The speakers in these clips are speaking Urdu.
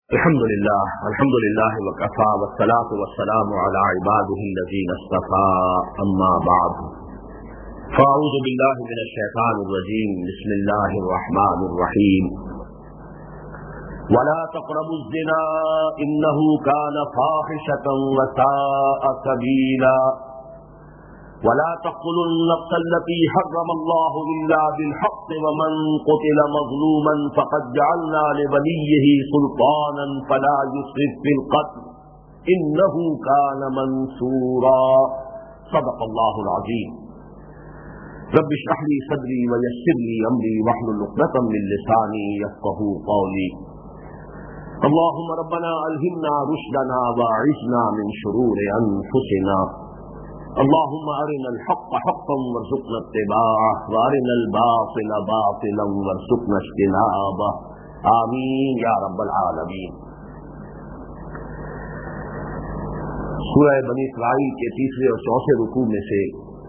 الحمد لله وكفى والصلاة والسلام على عباده الذين اصطفى أما بعد فأعوذ بالله من الشيطان الرجيم بسم الله الرحمن الرحيم ولا تقربوا الزنا إنه كان فاحشة وساء سبيلا ولا تقتلوا النفس التي حرم الله إلا بالحق ومن قتل مظلوما فقد جعلنا لوليه سلطانا فلا يسرف في القتل إنه كان منصورا صدق الله العظيم رب اشرح لي صدري ويسر لي أمري واحلل عقدة من لساني يفقهوا قولي اللهم ربنا ألهمنا رشدنا وأعذنا من شرور أنفسنا اللهم أرنا الحق حقا وارزقنا اتباعه وأرنا الباطل باطلا وارزقنا اجتنابه آمین یا رب العالمین۔ سورہ بنی اسرائیل کے تیسرے اور چوتھے رکوع میں سے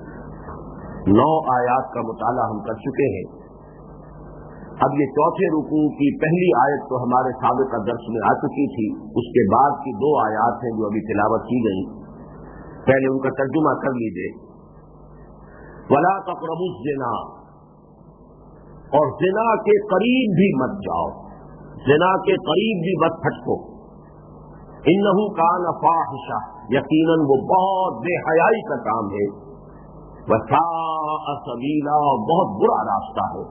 9 آیات کا مطالعہ ہم کر چکے ہیں۔ اب یہ چوتھے رکوع کی پہلی آیت تو ہمارے سابقہ درس میں آ چکی تھی، اس کے بعد کی 2 آیات ہیں جو ابھی تلاوت کی گئی، پہلے ان کا ترجمہ کر لیجئے۔ ولا تقربوا الزنا، اور زنا کے قریب بھی مت جاؤ، زنا کے قریب بھی مت پھٹکو۔ انہ کان فاحشہ، یقیناً وہ بہت بے حیائی کا کام ہے، وساء سبیلا، بہت برا راستہ ہے۔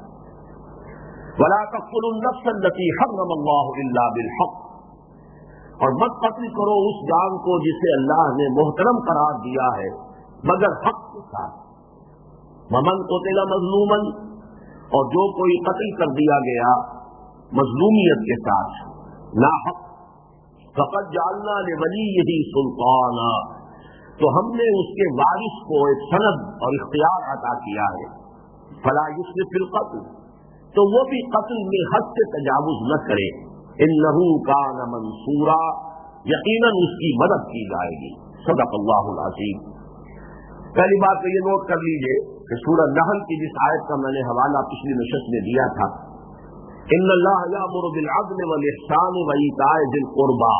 ولا تقتلوا النفس التي حرم الله الا بالحق، اور مت قتل کرو اس جان کو جسے اللہ نے محترم قرار دیا ہے مگر حق کے ساتھ۔ ومن قتل مظلوما، اور جو کوئی قتل کر دیا گیا مظلومیت کے ساتھ ناحق، فقد جعلنا لولیہ سلطانا، تو ہم نے اس کے وارث کو ایک سند اور اختیار عطا کیا ہے، فلا یسرف فی القتل، تو وہ بھی قتل میں حد سے تجاوز نہ کرے، انہ کان منصورا، یقیناً اس کی مدد کی جائے گی۔ صدق اللہ العظیم۔ پہلی بات تو یہ نوٹ کر لیجئے کہ سورہ نحل کی جس آیت کا میں نے حوالہ پچھلی نشست میں دیا تھا، ان اللہ یامر بالعدل والاحسان وایتاء ذی القربی،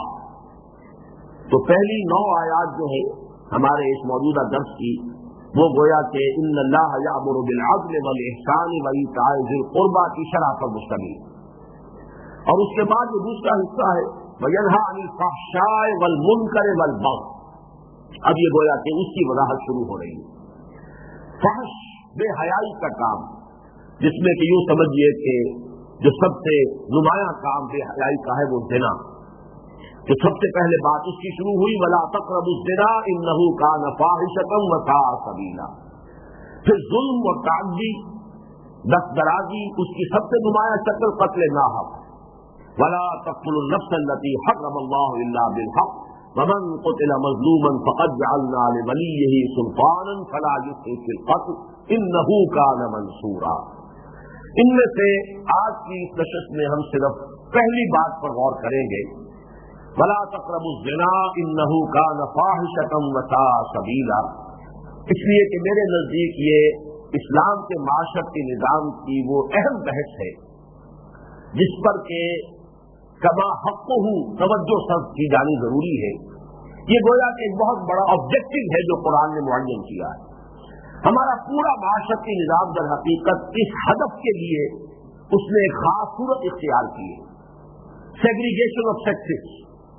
تو پہلی 9 آیات جو ہے ہمارے اس موجودہ درس کی، وہ گویا کہ ان اللہ یامر بالعدل والاحسان وایتاء ذی القربی کی شرح پر مشتمل، اور اس کے بعد جو دوسرا حصہ ہے وَيَنْهَىٰ عَنِ الْفَحْشَاءِ وَالْمُنكَرِ وَالْبَغْيِ، اب یہ گویا کہ اس کی وضاحت شروع ہو رہی ہے۔ فحش، بے حیائی کا کام، جس میں کہ یوں سمجھیے کہ جو سب سے نمایاں کام بے حیائی کا ہے وہ زنا، تو سب سے پہلے بات اس کی شروع ہوئی وَلَا تَقْرَبُوا الزِّنَا إِنَّهُ كَانَ فَاحِشَةً وَسَاءَ سَبِيلًا۔ پھر ظلم اور تعدی، دست درازی، اس کی سب سے نمایاں شکل قتل ناحق۔ ولا تقتلوا النفس التي حرم الله الا بالحق ومن قتل مظلوما فقد جعلنا لوليه سلطانا فلا يسرف في القتل انه كان منصورا۔ ان میں سے آج کی اس نشست میں ہم صرف پہلی بات پر غور کریں گے، ولا تقربوا الزنا انه كان فاحشة وساء سبيلا، اس لیے کہ میرے نزدیک یہ اسلام کے معاشرتی نظام کی وہ اہم بحث ہے جس پر کہ کما حقہ توجہ صرف کی جانی ضروری ہے۔ یہ گویا کہ ایک بہت بڑا آبجیکٹو ہے جو قرآن نے معین کیا ہے۔ ہمارا پورا معاشرتی نظام در حقیقت اس ہدف کے لیے اس نے ایک خاص صورت اختیار کی ہے، سیگریگیشن آف سیکسز،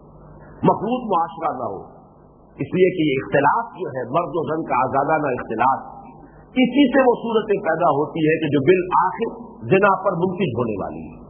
مخلوط معاشرہ نہ ہو، اس لیے کہ یہ اختلاف جو ہے مرد و زن کا آزادانہ اختلاف، اسی سے وہ صورتیں پیدا ہوتی ہے کہ جو بالآخر زنا پر منتج ہونے والی ہے۔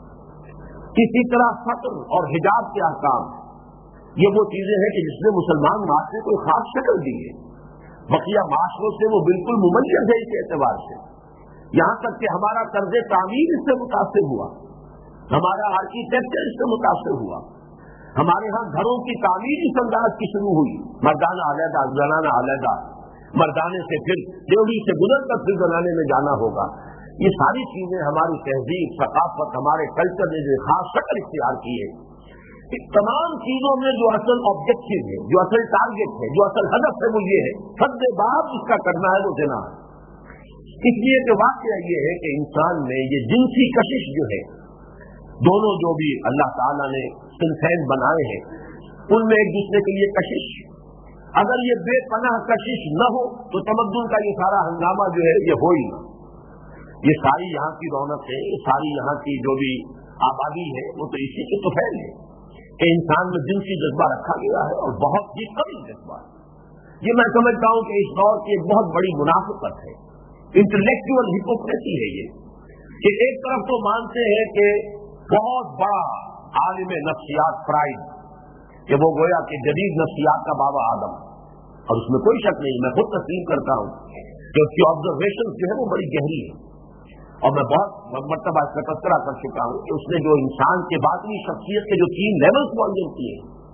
اسی طرح سطر اور حجاب کے احکام، یہ وہ چیزیں ہیں کہ جس نے مسلمان معاشرے کو خاص شکل دی ہے، بقیہ معاشروں سے وہ بالکل ممیز ہے اس اعتبار سے، یہاں تک کہ ہمارا طرز تعمیر اس سے متاثر ہوا، ہمارا آرکیٹیکچر اس سے متاثر ہوا، ہمارے ہاں گھروں کی تعمیر اس انداز کی شروع ہوئی، مردانہ علیحدہ زنانہ علیحدہ، مردانے سے پھر ڈیوڑی سے گزر کر پھر زنانے میں جانا ہوگا۔ یہ ساری چیزیں ہماری تہذیب، ثقافت، ہمارے کلچر نے جو خاص شکل اختیار کی ہے، ان تمام چیزوں میں جو اصل آبجیکٹو ہے، جو اصل ٹارگٹ ہے، جو اصل ہدف ہے وہ یہ ہے، حد باب اس کا کرنا ہے وہ زنا ہے۔ اس لیے کہ واقعہ یہ ہے کہ انسان میں یہ جنسی کشش جو ہے दोनों जो भी अल्लाह ताला ने सिनफैन बनाए हैं उनमें एक दूसरे के लिए कशिश, अगर ये बेपनाह कशिश न हो तो तमद्दुन का ये सारा हंगामा जो है ये हो ही ना। ये सारी यहाँ की रौनक है, ये सारी यहाँ की जो भी आबादी है वो तो इसी के तो फैल है कि इंसान में जिनसी जज्बा रखा गया है और बहुत ही कम जज्बा। ये मैं समझता हूँ कि इस दौर की एक बहुत बड़ी मुनाफिकत है, इंटेलेक्चुअल हिपोक्रेसी है ये, कि एक तरफ तो मानते हैं कि बहुत बड़ा आलिम नफ्सियात फ्राइड, कि वो गोया कि जदीद नफ्सियात का बाबा आदम, और उसमें कोई शक नहीं, मैं खुद तस्लीम करता हूँ कि उसकी ऑब्जर्वेशन जो है वो बड़ी गहरी है, और मैं बहुत मर्तबा इसका तस्करा कर चुका हूँ कि उसने जो इंसान के बातनी शख्सियत के जो 3 लेवल्स मुअय्यन किए,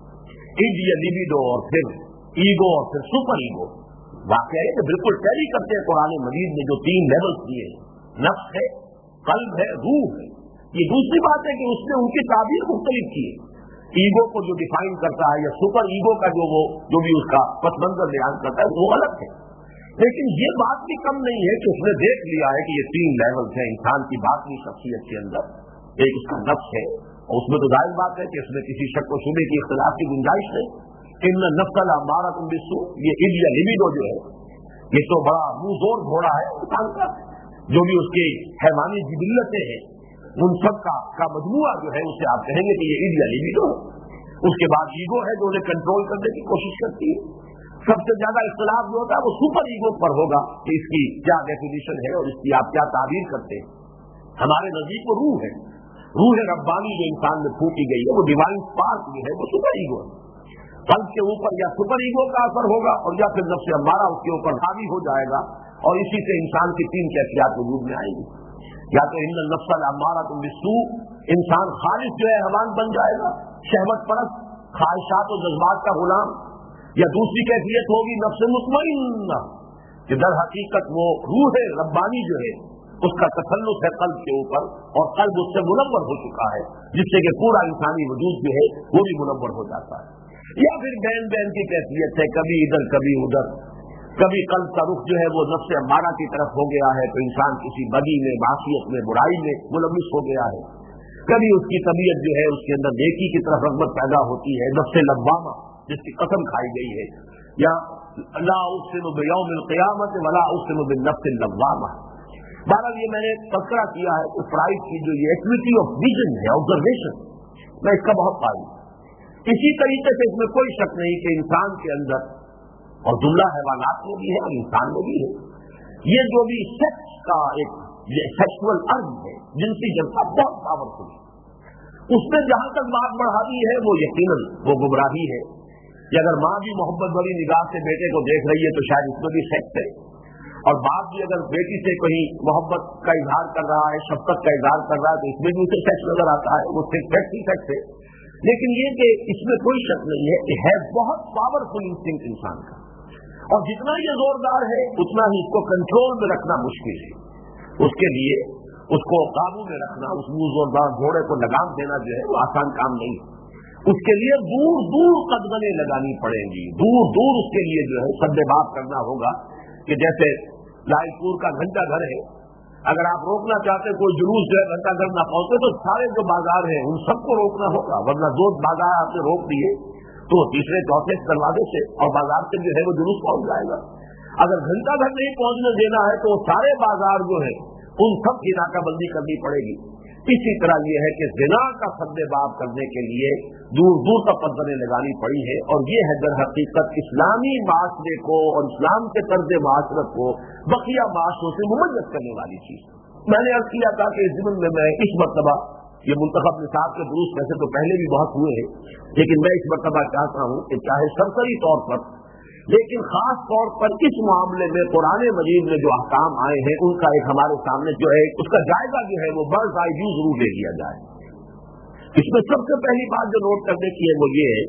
इड या लिबिडो और फिर ईगो और फिर सुपर ईगो, वाकई है कि बिल्कुल टैली करते हैं कुरान मजीद में जो 3 लेवल्स दिए हैं, नफ्स है, कल्ब है, रूह है। ये दूसरी बात है कि उसने उनकी ताबीर मुख्तलिफ की है, ईगो को जो डिफाइन करता है या सुपर ईगो का जो भी उसका पस मंजर बयान करता है वो अलग है, लेकिन ये बात भी कम नहीं है कि उसने देख लिया है कि ये 3 लेवल्स हैं इंसान की बातनी शख्सियत के अंदर। एक उसका नफ्स है, और उसमें तो जाहिर बात है कि इसमें किसी शक व शुबे की इख्तिलाफ की गुंजाइश नहीं। इन्न नफ्सल अम्मारतुम बिस्सू, ये इड या लिबिडो जो है ये तो बड़ा मुंहजोर घोड़ा है इंसान का, जो भी उसकी हैवानी जिबिल्लतें हैं उन सब का मजमूआ जो है उसे आप कहेंगे कि ये इड या लिबिडो है। उसके बाद ईगो है जो उन्हें कंट्रोल करने की कोशिश करती है। सबसे ज्यादा इख्तिलाफ जो होता है वो सुपर ईगो पर होगा कि इसकी क्या डेफिनेशन है और इसकी आप क्या ताबीर करते हैं। हमारे नजदीक वो रूह है, रूह रब्बानी जो इंसान में फूटी गई है, वो डिवाइन स्पार्क जो है वो सुपर ईगो है। कल्ब के ऊपर या सुपर ईगो का असर होगा और या फिर नफ्स अम्मारा उसके ऊपर हावी हो जाएगा, और इसी से इंसान की 3 कैफियत वजूद में आएंगी। या तो इन्न नफ्सल अम्मारतुम बिस्सू, इंसान खालिस जो है हवान बन जाएगा, शहवत परस्त, ख्वाहिशात और जज्बात का गुलाम। या दूसरी कैफियत होगी नफ्स मुतमइन्ना, कि दर हकीकत वो रूह रब्बानी जो है उसका तसल्लुत है कल्ब के ऊपर, और कल्ब उससे मुनव्वर हो चुका है, जिससे कि पूरा इंसानी वजूद जो है वो भी मुनव्वर हो जाता है। या फिर बैन बैन की कैफियत है, कभी इधर कभी उधर, कभी कल्ब का रुख जो है वो नफ्स अम्मारा की तरफ हो गया है तो इंसान किसी बदी में, मासियत में, बुराई में मुलविस हो गया है, कभी उसकी तबीयत जो है उसके अंदर नेकी की तरफ रग़बत पैदा होती है, नफ्स लव्वामा जिसकी कसम खाई गई है, या ला उक़सिमु बियौमिल क़ियामत वला उक़सिमु बिन्नफ्सिल लव्वामा। बहरहाल ये मैंने तज़किरा किया है कि फ्राइड की जो ये एक्टिविटी ऑफ विजन है, ऑब्जर्वेशन, मैं इसका बहुत पाई। इसी तरीके से इसमें कोई शक नहीं कि इंसान के अंदर, और दुल्ला हैवानात में भी है और इंसान में भी है, ये जो भी सेक्स का एक ये सेक्सुअल अर्ज है, जिनसी जज्बा बहुत पावरफुल है। उसमें जहां तक बात बढ़ावी है वो यकीनन वो गुमराही है कि अगर माँ भी मोहब्बत भरी निगाह से बेटे को देख रही है तो शायद इसमें भी सेक्स है, और बाप भी अगर बेटी से कहीं मोहब्बत का इजहार कर रहा है, शफकत का इजहार कर रहा है तो इसमें भी उसे सेक्स नजर आता है, वो सेक्स ही सेक्स है। लेकिन ये कि इसमें कोई शक नहीं है कि है बहुत पावरफुल इंस्टिंक्ट इंसान का, और जितना ये जोरदार है उतना ही इसको कंट्रोल में रखना मुश्किल है। उसके लिए उसको काबू में रखना, उस जोरदार घोड़े को लगाम देना जो है वो आसान काम नहीं। उसके लिए दूर दूर कदगने लगानी पड़ेंगी, दूर दूर उसके लिए जो है सद्देबाप करना होगा। कि जैसे लालपुर का घंटा घर है, अगर आप रोकना चाहते कोई जुलूस जो है घंटा घर ना पहुंचे तो सारे जो बाजार हैं उन सबको रोकना होगा, वरना दो बाजार आपने रोक दिए तो तीसरे चौथे दरवाजे से और बाजार से जो है वो जुलूस पहुंच जाएगा। अगर घंटा घर नहीं पहुंचने देना है तो सारे बाजार जो है उन सब की नाकाबंदी करनी पड़ेगी। इसी तरह यह है कि ज़िना का सद्देबाप करने के लिए दूर दूर तक कदमें लगानी पड़ी है, और ये है दर हकीकत इस्लामी माशरे को और इस्लाम के तर्ज माशरत को बकिया माशरों से मुमय्यज करने वाली चीज। मैंने अर्ज किया था कि इस ज़िम्न में मैं इस मरतबा ये मुंतखब निसाब के दुरुस्त वैसे तो पहले भी बहुत हुए हैं, लेकिन मैं इस मरतबा चाहता हूँ कि चाहे सरसरी तौर पर लेकिन खास तौर पर इस मामले में कुरान मजीद में जो अहकाम आए हैं उनका एक हमारे सामने जो है उसका जायजा जो है वो बर्ड्स आई व्यू जरूर ले लिया जाए। इसमें सबसे पहली बात जो नोट करने की है वो ये है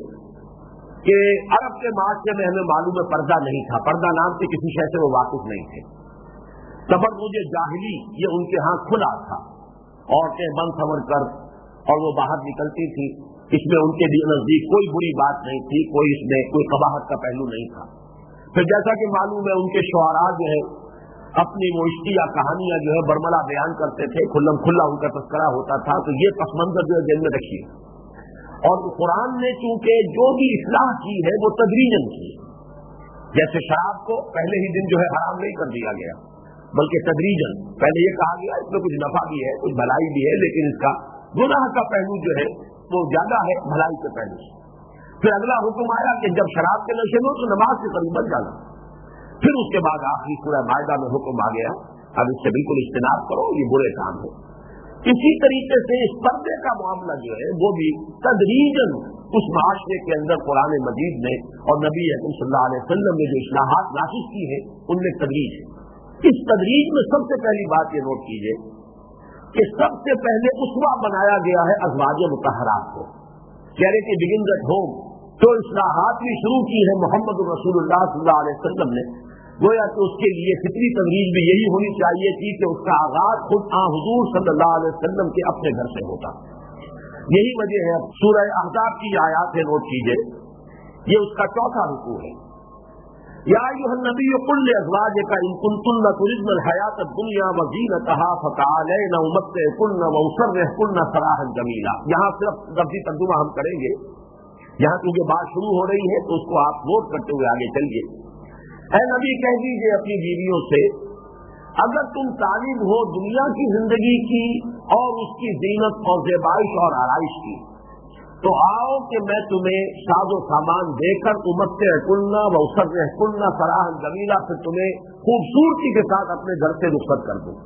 कि अरब के माशरे में हमें मालूम है पर्दा नहीं था, पर्दा नाम से किसी शय से वो वाकिफ नहीं थे। तबर्रुज जाहिली ये उनके यहाँ खुला था, औरतें बंद संवर कर और वो बाहर निकलती थी, इसमें उनके नजदीक कोई बुरी बात नहीं थी, कोई इसमें कोई कबाहत का पहलू नहीं था। फिर जैसा कि मालूम है उनके शुआरा जो है اپنی وہ اشتیا کہانیاں جو ہے برملا بیان کرتے تھے، کھلم کھلا ان کا تذکرہ ہوتا تھا، تو یہ پس منظر جو ہے ذہن میں رکھیے. اور قرآن نے چونکہ جو بھی اصلاح کی ہے وہ تدریجاً کی، جیسے شراب کو پہلے ہی دن جو ہے حرام نہیں کر دیا گیا، بلکہ تدریجاً پہلے یہ کہا گیا اس میں کچھ نفع بھی ہے، کچھ بھلائی بھی ہے، لیکن اس کا گناہ کا پہلو جو ہے وہ زیادہ ہے بھلائی کے پہلو سے. پھر اگلا حکم آیا کہ جب شراب کے نشے میں ہو تو نماز کے قریب بن جانا. پھر اس کے بعد آخری سورہ مائدہ میں حکم آ گیا اب اس سے بالکل اجتناب کرو، یہ برے کام ہے. اسی طریقے سے اس پردے کا معاملہ جو ہے وہ بھی تدریجاً اس معاشرے کے اندر قرآن مجید نے اور نبی اکرم صلی اللہ علیہ وسلم نے جو اصلاحات نافذ کی ہیں ان میں تدریج ہے. اس تدریج میں سب سے پہلی بات یہ نوٹ کیجیے کہ سب سے پہلے اسوہ بنایا گیا ہے ازواج مطہرات کو. Charity begins at home. جو اصلاحات بھی شروع کی ہے محمد رسول اللہ صلی اللہ علیہ وسلم نے، گویا کہ اس کے لیے فطری تدریج بھی یہی ہونی چاہیے تھی کہ اس کا آغاز خود حضور صلی اللہ علیہ وسلم کے اپنے گھر سے ہوتا. یہی وجہ ہے سورہ احزاب کی آیات ہے، نوٹ کیجیے، یہ اس کا چوتھا رکوع ہے. یا ایھا النبی قل لازواجک ان کنتن تردن الحیاۃ الدنیا وزینتها فتعالین امتعکن واسرحکن سراحا جمیلا. یہاں صرف لفظی ترجمہ ہم کریں گے، یہاں کیونکہ بات شروع ہو رہی ہے تو اس کو آپ نوٹ کرتے ہوئے آگے چلیے. اے نبی کہہ دیجیے اپنی بیویوں سے، اگر تم طالب ہو دنیا کی زندگی کی اور اس کی زینت اور زیبائش اور آرائش کی، تو آؤ کہ میں تمہیں ساز و سامان دے کر امتعکن واسرحکن سراحا جمیلا، پھر تمہیں خوبصورتی کے ساتھ اپنے گھر سے رخصت کر دوں.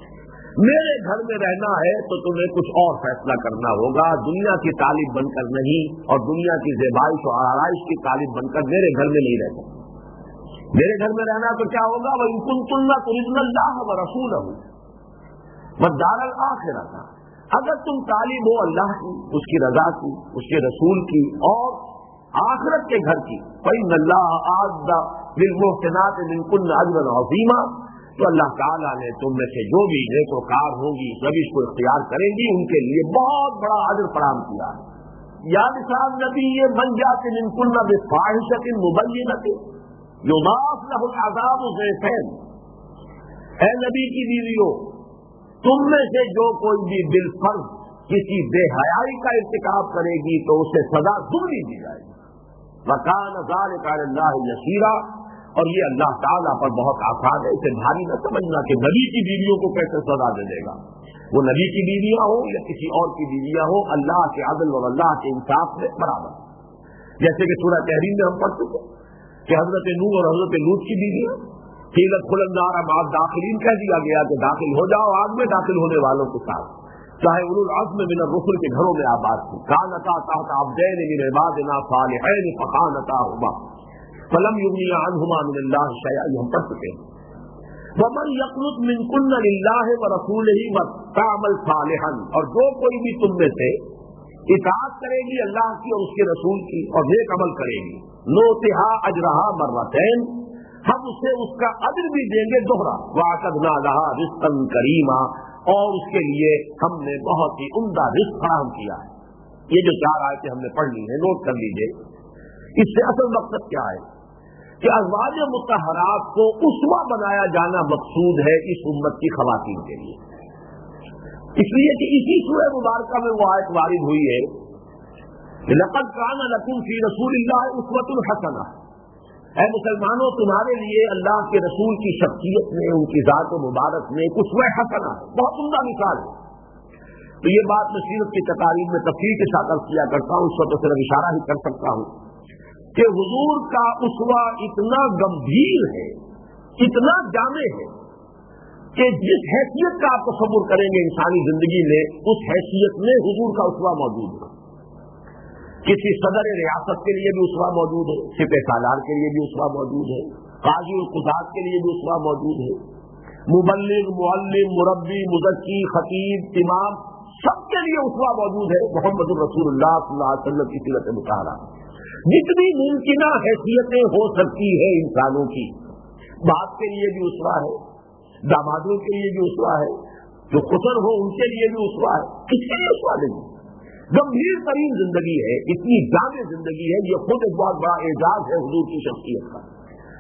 میرے گھر میں رہنا ہے تو تمہیں کچھ اور فیصلہ کرنا ہوگا، دنیا کی طالب بن کر نہیں اور دنیا کی زیبائش اور آرائش کی طالب بن کر میرے گھر میں نہیں رہتا. میرے گھر میں رہنا تو کیا ہوگا، وَإِن كُنتُنَّ تُرِدْنَ اللَّهَ وَرَسُولَهُ وَالدَّارَ الْآخِرَةَ. اگر تم طالب ہو اللہ کی، اس کی رضا کی، اس کے رسول کی اور آخرت کے گھر کی، فَإِنَّ اللَّهَ أَعَدَّ لِلْمُحْسِنَاتِ مِنكُنَّ أَجْرًا عَظِيمًا. تو اللہ تعالیٰ نے تم میں سے جو بھی نیکوکار ہوں گی، روش کو اختیار کریں گی، ان کے لیے بہت بڑا اجر فراہم کیا ہے. یا نساء النبی من جاء منکن بفاحشۃ مبینۃ یضاعف لہ العذاب ضعفین. اے نبی کی بیویوں، تم میں سے جو کوئی بھی بالفرض کسی بے حیائی کا ارتکاب کرے گی تو اسے سزا دگنی دی جائے گی. وکان ذلک علی اللہ یسیرا. اور یہ اللہ تعالیٰ پر بہت آسان ہے، اسے بھاری نہ سمجھنا کہ نبی کی بیویوں کو کیسے سزا دے دے گا. وہ نبی کی بیویاں ہوں یا کسی اور کی بیویاں ہوں، اللہ کے عدل اور اللہ کے انصاف میں برابر. جیسے کہ سورہ تحریم میں ہم پڑھ چکے کہ حضرت نوح اور حضرت لوط کی بیویاں قیل ادخلوا النار مع الداخلین کہہ دیا گیا کہ داخل ہو جاؤ آگ میں داخل ہونے والوں کے ساتھ، چاہے اولو العزم من الرسل کے گھروں میں آباد تھی. کانتا تحت عبدین من عبادنا صالحین فخانتاہما فلم یغنیا عنہما من اللہ شیئا. یہ ہم پڑھ چکے ہیں. ومن یقنط منکن للہ ورسولہ وتعمل صالحا. اور جو کوئی بھی تم میں سے اطاعت کرے گی اللہ کی اور اس کے رسول کی اور نیک عمل کرے گی، نؤتھا اجرہا مرتین. ہم اسے اس کا اجر بھی دیں گے دوہرا. واعتدنا لہا رزقا کریما. اور اس کے لیے ہم نے بہت ہی عمدہ رزق فراہم کیا ہے. یہ جو 4 آیتیں ہم نے پڑھ لی ہیں نوٹ کر لیجیے. اس سے اصل مقصد کیا ہے کہ ازواج مطہرات کو اسوہ بنایا جانا مقصود ہے اس امت کی خواتین کے لیے. اس لیے کہ اسی سورہ مبارکہ میں وہ آیت وارد ہوئی ہے کہ لقد کان لکم فی رسول اللہ اسوۃ حسنہ. اے مسلمانوں، تمہارے لیے اللہ کے رسول کی شخصیت میں، ان کی ذات مبارک میں اسوہ حسنہ ہے، بہت عمدہ مثال ہے. تو یہ بات میں سیرت کی تقاریب میں تفصیل کے ساتھ عرض کیا کرتا ہوں، اس وقت صرف اشارہ ہی کر سکتا ہوں کہ حضور کا اسوہ اتنا گمبھیر ہے، اتنا جامع ہے کہ جس حیثیت کا آپ تصور کریں گے انسانی زندگی میں، اس حیثیت میں حضور کا اسوہ موجود ہے. کسی صدر ریاست کے لیے بھی اسوہ موجود ہے، سپہ سالار کے لیے بھی اسوہ موجود ہے، قاضی القضات کے لیے بھی اسوہ موجود ہے، مبلغ، معلم، مربی، مزکی، خطیب، امام، سب کے لیے اسوہ موجود ہے. محمد رسول اللہ صلی اللہ علیہ وسلم کی سیرت مطہرہ جتنی ممکنہ حیثیتیں ہو سکتی ہے انسانوں کی، باپ کے لیے بھی اسوہ ہے، دامادوں کے لیے بھی اسوہ ہے، جو خسر ہو ان کے لیے بھی اسوہ ہے. کس کے لیے اسوہ نہیں؟ گمبھیر ترین زندگی ہے، اتنی جامع زندگی ہے. یہ خود ایک بہت بڑا اعزاز ہے حضور کی شخصیت کا.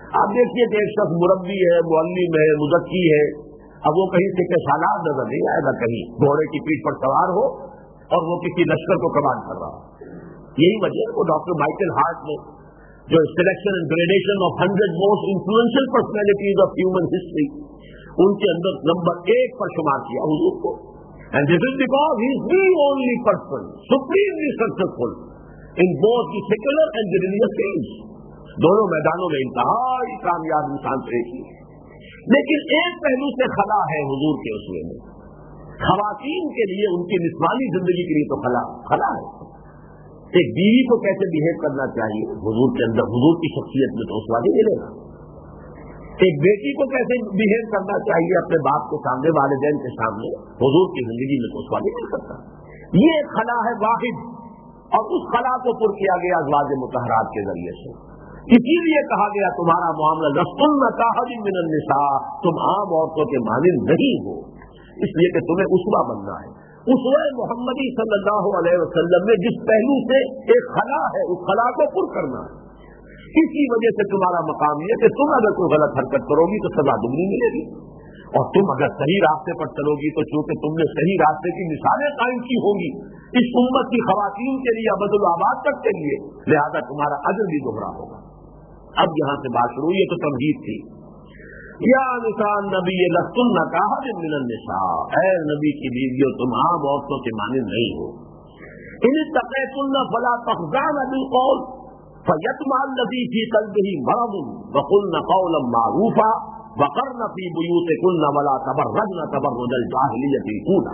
آپ دیکھیے کہ ایک شخص مربی ہے، معلم ہے، مزکی ہے، اب وہ کہیں سے سالار نظر نہیں آئے گا، کہیں گھوڑے کی پیٹھ پر سوار ہو اور وہ کسی لشکر کو کمانڈ کر رہا ہو۔ یہی وجہ ہے وہ ڈاکٹر مائیکل ہارٹ نے جو selection and gradation of 100 most influential personalities of human history, ان کے اندر نمبر 1 پر شمار کیا حضور کو، and this is because he is the only person supremely successful in both the secular and the religious fields, دونوں میدانوں میں انتہائی کامیاب انسان سے ایک ہی ہے۔ لیکن ایک پہلو سے خلا ہے حضور کے اسوے میں، خواتین کے لیے ان کی نسوانی زندگی کے لیے تو خلا ہے۔ ایک بیوی کو کیسے بہیو کرنا چاہیے حضور کے اندر، حضور کی شخصیت میں تو اسوا نہیں ملے گا۔ ایک بیٹی کو کیسے بہیو کرنا چاہیے اپنے باپ کے سامنے، والدین کے سامنے، حضور کی زندگی میں تو اسوا نہیں مل سکتا۔ یہ ایک خلا ہے واحد، اور اس خلا کو پر کیا گیا ازواج مطہرات کے ذریعے سے۔ اسی لیے کہا گیا تمہارا معاملہ لستن کاحد من النساء، تم عام عورتوں کے مانند نہیں ہو، اس لیے کہ تمہیں اسوا بننا ہے۔ اسوہ محمدی صلی اللہ علیہ وسلم میں جس پہلو سے ایک خلا ہے، اس خلا کو پر کرنا ہے۔ اسی وجہ سے تمہارا مقام یہ کہ تم اگر کوئی غلط حرکت کرو گی تو سزا دگنی ملے گی، اور تم اگر صحیح راستے پر چلو گی تو چونکہ تم نے صحیح راستے کی مثالیں قائم کی ہوں گی اس امت کی خواتین کے لیے، ابد الآباد تک کے لیے، لہذا تمہارا اجر بھی دوہرا ہوگا۔ اب یہاں سے بات شروع، یہ تو تمہید تھی۔ یا نساء النبی لستن کاحد من النساء، اے نبی کی بیویوں تم عام عورتوں کے مانند نہیں ہو۔ ان اتقیتن فلا تخضعن بالقول فیطمع الذی فی قلبہ مرض وقلن قولا معروفا وقرن فی بیوتکن ولا تبرجن تبرج الجاہلیۃ الاولی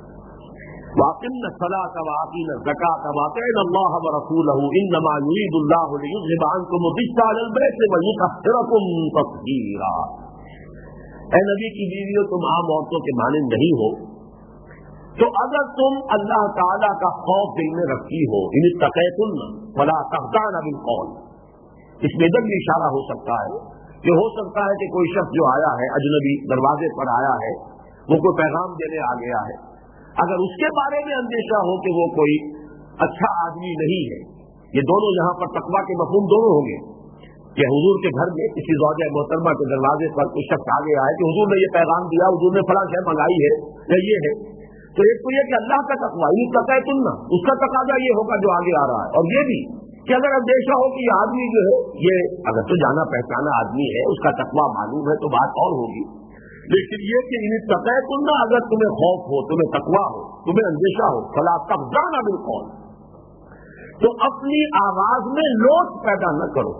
واقمن الصلاۃ وآتین الزکاۃ واطعن اللہ ورسولہ انما یرید اللہ لیذھب عنکم الرجس اہل البیت ویطہرکم تطہیرا۔ اے نبی کی بیویوں تم عام عورتوں کے مانند نہیں ہو، تو اگر تم اللہ تعالیٰ کا خوف دل میں رکھتی ہو، ان اتقیتن فلا تخضعن بالقول، اس میں ادھر بھی اشارہ ہو سکتا ہے کہ ہو سکتا ہے کہ کوئی شخص جو آیا ہے اجنبی، دروازے پر آیا ہے، وہ کوئی پیغام دینے آ گیا ہے، اگر اس کے بارے میں اندیشہ ہو کہ وہ کوئی اچھا آدمی نہیں ہے، یہ دونوں یہاں پر تقویٰ کے مفہوم دونوں ہوں گے کہ حضور کے گھر میں کسی زوجہ محترمہ کے دروازے پر کوئی شخص آ گیا ہے کہ حضور نے یہ پیغام دیا، حضور نے فلاں شے منگائی ہے یا یہ ہے، تو ایک تو یہ کہ اللہ کا تقویٰ یہ تقیتن نہ، اس کا تقاضا یہ ہوگا جو آگے آ رہا ہے، اور یہ بھی کہ اگر اندیشہ ہو کہ یہ آدمی جو ہے یہ اگر تو جانا پہچانا آدمی ہے، اس کا تقویٰ معلوم ہے تو بات اور ہوگی، لیکن یہ کہ ان تقیتن نہ، اگر تمہیں خوف ہو، تمہیں تقویٰ ہو، تمہیں اندیشہ ہو، فلا تخضعن بالقول، تو اپنی آواز میں لوٹ پیدا نہ کرو۔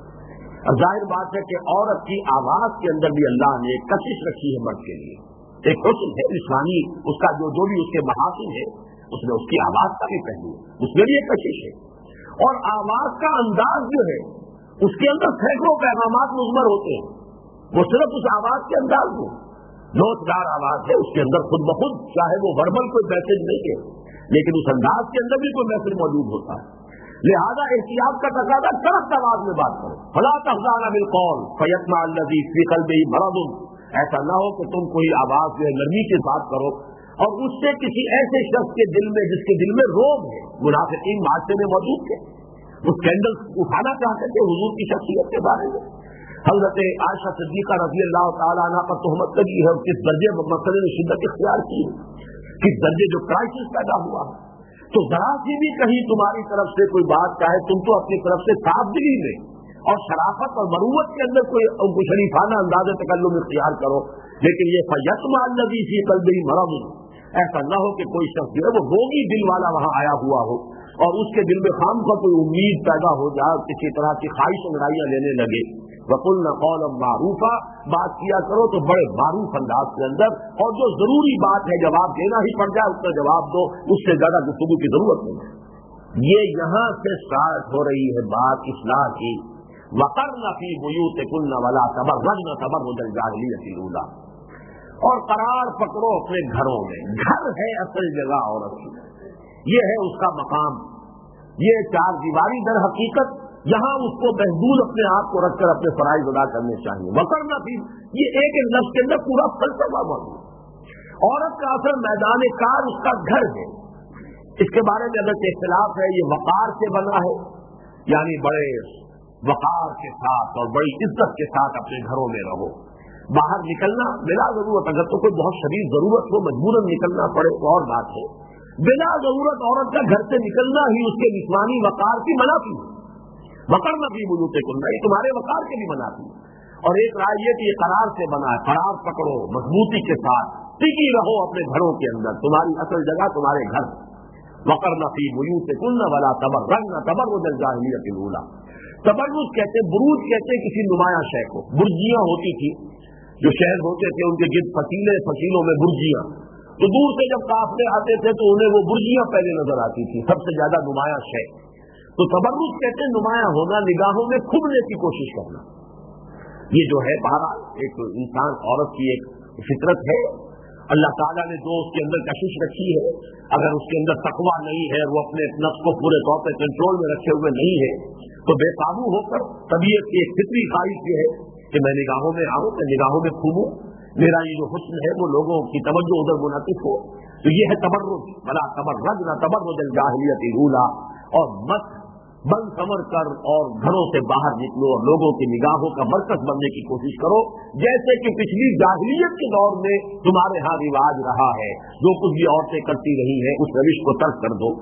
ظاہر بات ہے کہ عورت کی آواز کے اندر بھی اللہ نے ایک کشش رکھی ہے مرد کے لیے، ایک حسن ہے اسلامی، اس کا جو بھی اس کے محاسن ہے، اس میں اس کی آواز کا بھی پہلو ہے، اس میں بھی ایک کشش ہے، اور آواز کا انداز جو ہے اس کے اندر سینکڑوں پیغامات مضمر ہوتے ہیں، وہ صرف اس آواز کے انداز میں لوٹدار آواز ہے، اس کے اندر خود بخود چاہے وہ وربل کوئی میسج نہیں ہے لیکن اس انداز کے اندر بھی کوئی میسج موجود ہوتا ہے، لہذا احتیاط کا تقاضا سخت آواز میں بات کرو۔ فلا تخضعن بالقول فیطمع الذی فی قلبہ مرض، ایسا نہ ہو کہ تم کوئی آواز جو ہے نرمی سے بات کرو اور اس سے کسی ایسے شخص کے دل میں جس کے دل میں روب ہے، منافقین معاشرے میں موجود تھے، وہ اسکینڈل اٹھانا چاہتے تھے حضور کی شخصیت کے بارے میں، حضرت عائشہ صدیقہ رضی اللہ تعالیٰ عنہ پر تہمت لگی ہے، کس درجے مسئلے نے شدت اختیار کی ہے، کس درجے جو کرائسس پیدا ہوا ہے، تو ذرا سی بھی کہیں تمہاری طرف سے کوئی بات چاہے تم تو اپنی طرف سے صاف دلی میں اور شرافت اور مروت کے اندر کوئی شریفانہ انداز تکلم اختیار کرو، لیکن یہ فیطمع الذی فی قلبہ مرض، ایسا نہ ہو کہ کوئی شخص جو ہے وہ روگی دل والا وہاں آیا ہوا ہو اور اس کے دل میں خامخواہ کوئی امید پیدا ہو جائے، کسی طرح کی خواہش انگڑائیاں لینے لگے۔ وَقُلْنَ قَوْلًا مَّعْرُوفًا، بات کیا کرو تو بڑے معروف انداز کے اندر، اور جو ضروری بات ہے جواب دینا ہی پڑ جائے اس کا جواب دو، اس سے زیادہ گفتگو کی ضرورت نہیں۔ یہ یہاں سے اسٹارٹ ہو رہی ہے بات اصلاح کی، وَقَرْنَ فِي بُيُوتِكُنَّ وَلَا تَبَرَّجْنَ تَبَرُّجَ الْجَاهِلِيَّةِ الْأُولَىٰ، اور قرار پکڑو اپنے گھروں میں، گھر ہے اصل جگہ عورت کی، یہ ہے اس کا مقام، یہ چار دیواری در حقیقت یہاں اس کو محدود اپنے آپ کو رکھ کر اپنے فرائض ادا کرنے چاہیے۔ وقرنا فی، یہ ایک لفظ کے اندر پورا فلسفہ موجود، عورت کا اصل میدان کار اس کا گھر ہے، اس کے بارے میں اگر اختلاف ہے، یہ وقار سے بنا ہے یعنی بڑے वक़ार के साथ और बड़ी इज्जत के साथ अपने घरों में रहो। बाहर निकलना बिला जरूरत, अगर तो कोई बहुत शदीद जरूरत हो, मजबूरन निकलना पड़े तो और बात है। बिला जरूरत औरत का घर से निकलना ही उसके जिस्मानी वक़ार की मनाफी है। वक़रना फी बुयूतिकुन्ना, ये तुम्हारे वक़ार के भी मनाफी है। और एक राय ये कि ये करार से बना है, करार पकड़ो मजबूती के साथ, टिकी रहो अपने घरों के अंदर, तुम्हारी असल जगह तुम्हारे घर। वक़रना फी बुयूतिकुन्ना वला तबर्रजना तबर्रुजल जाहिलियतिल ऊला। तबर्रुज कहते, बुरूज कहते किसी नुमाया शय को। बुर्जियां होती थी, जो शहर होते थे उनके गिर्द फसीले, फसीलों में बुर्जियां, तो दूर से जब काफले आते थे तो उन्हें वो बुर्जियां पहले नजर आती थी, सबसे ज्यादा नुमाया शय। तो तबर्रुज कहते नुमाया होना, निगाहों में खुलने की कोशिश करना। ये जो है बहरहाल एक इंसान औरत की एक फितरत है। अल्लाह ताला ने जो उसके अंदर कशिश रखी है, अगर उसके अंदर तकवा नहीं है, वो अपने नफ्स को पूरे तौर पर कंट्रोल में रखे हुए नहीं है, तो बेकाबू होकर तबीयत की एक फितरी ख्वाहिश ये है कि मैं निगाहों में आऊं, मैं निगाहों में घूमूं, मेरा ये जो हुस्न है वो लोगों की तवज्जो उधर मुनातिफ हो। तो ये है तबर्रुज, वला तबर्रजना तबर्रुजल जाहिलियतिल ऊला। और मत बन समर कर और घरों से बाहर निकलो और लोगों की निगाहों का मरकज बनने की कोशिश करो, जैसे कि पिछली जाहिलियत के दौर में तुम्हारे यहाँ रिवाज रहा है। जो कुछ भी औरतें करती रही हैं उस रविश को तर्क कर दो।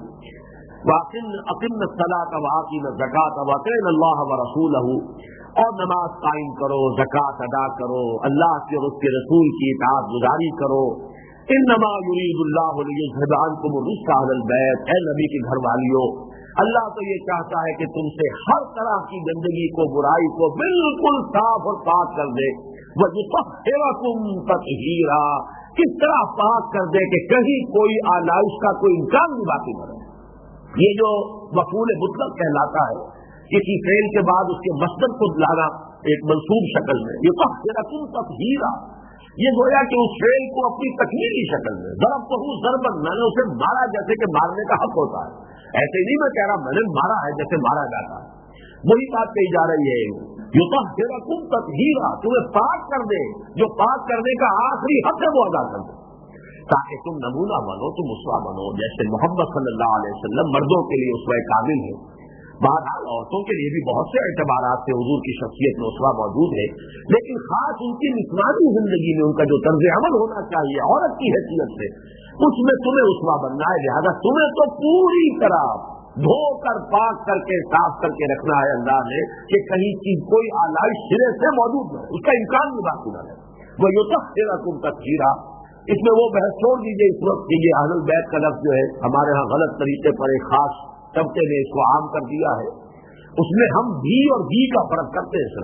अक़िमना सलात व आतीना ज़कात व अतीअना अल्लाह व रसूलहू, और नमाज कायम करो, ज़कात अदा करो, अल्लाह के और उसके रसूल की इताअत गुजारी करो। इन्नमा युरीदुल्लाहु लियुज़हिबा अन्कुम अर्रिज्सा अहलल बैत, ऐ नबी के घर वालियों, अल्लाह तो ये चाहता है कि तुमसे हर तरह की गंदगी को, बुराई को बिल्कुल साफ और पाक कर दे। वयुतहिरकुम तत्हीरा, किस तरह पाक कर दे कि कहीं कोई आलाइश का कोई इम्कान भी बाकी न रहे। ये जो मफ़ूल मुतलक कहलाता है, किसी फेल के बाद उसके मस्दर को लाना एक मंसूब शक्ल में, युतहिरकुम तत्हीरा, ये गोया कि उस फेल को अपनी तकमीली शक्ल में, ज़रब तो हूँ ज़रबन, मैंने उसे मारा जैसे कि मारने का हक होता है। ऐसे नहीं मैं कह रहा मैंने मारा है जैसे मारा जाता है, वही बात कही जा रही है। युतहिरकुम तत्हीरा, तुम्हें पाक कर दे, जो पाक करने का आखिरी हक है वो अदा कर दे, ताकि तुम नमूना बनो, तुम उसवा बनो। जैसे मोहम्मद सल्लल्लाहु अलैहि वसल्लम मर्दों के लिए उसवा कामिल है, बहरहाल औरतों के लिए भी बहुत से एतबारात से हुजूर की शख्सियत में उसवा मौजूद है, लेकिन खास उनकी जिस्मानी जिंदगी में उनका जो तर्ज अमल होना चाहिए औरत की हैसियत से, उसमें तुम्हें उसवा बनना है। लिहाजा तुम्हें तो पूरी तरह धोकर पाक करके साफ करके रखना है अंदाज है कि कहीं चीज कोई आलाइश सिरे से मौजूद न, उसका इम्कान भी बाकी न रहे। वो युतहिरकुम तत्हीरा, इसमें वो बहस छोड़ दीजिए इस वक्त कि ये अहलुल बैत का लफ्ज़ जो है हमारे यहाँ गलत तरीके पर एक खास तबके ने इसको आम कर दिया है। उसमें हम भी और भी का फर्क करते हैं।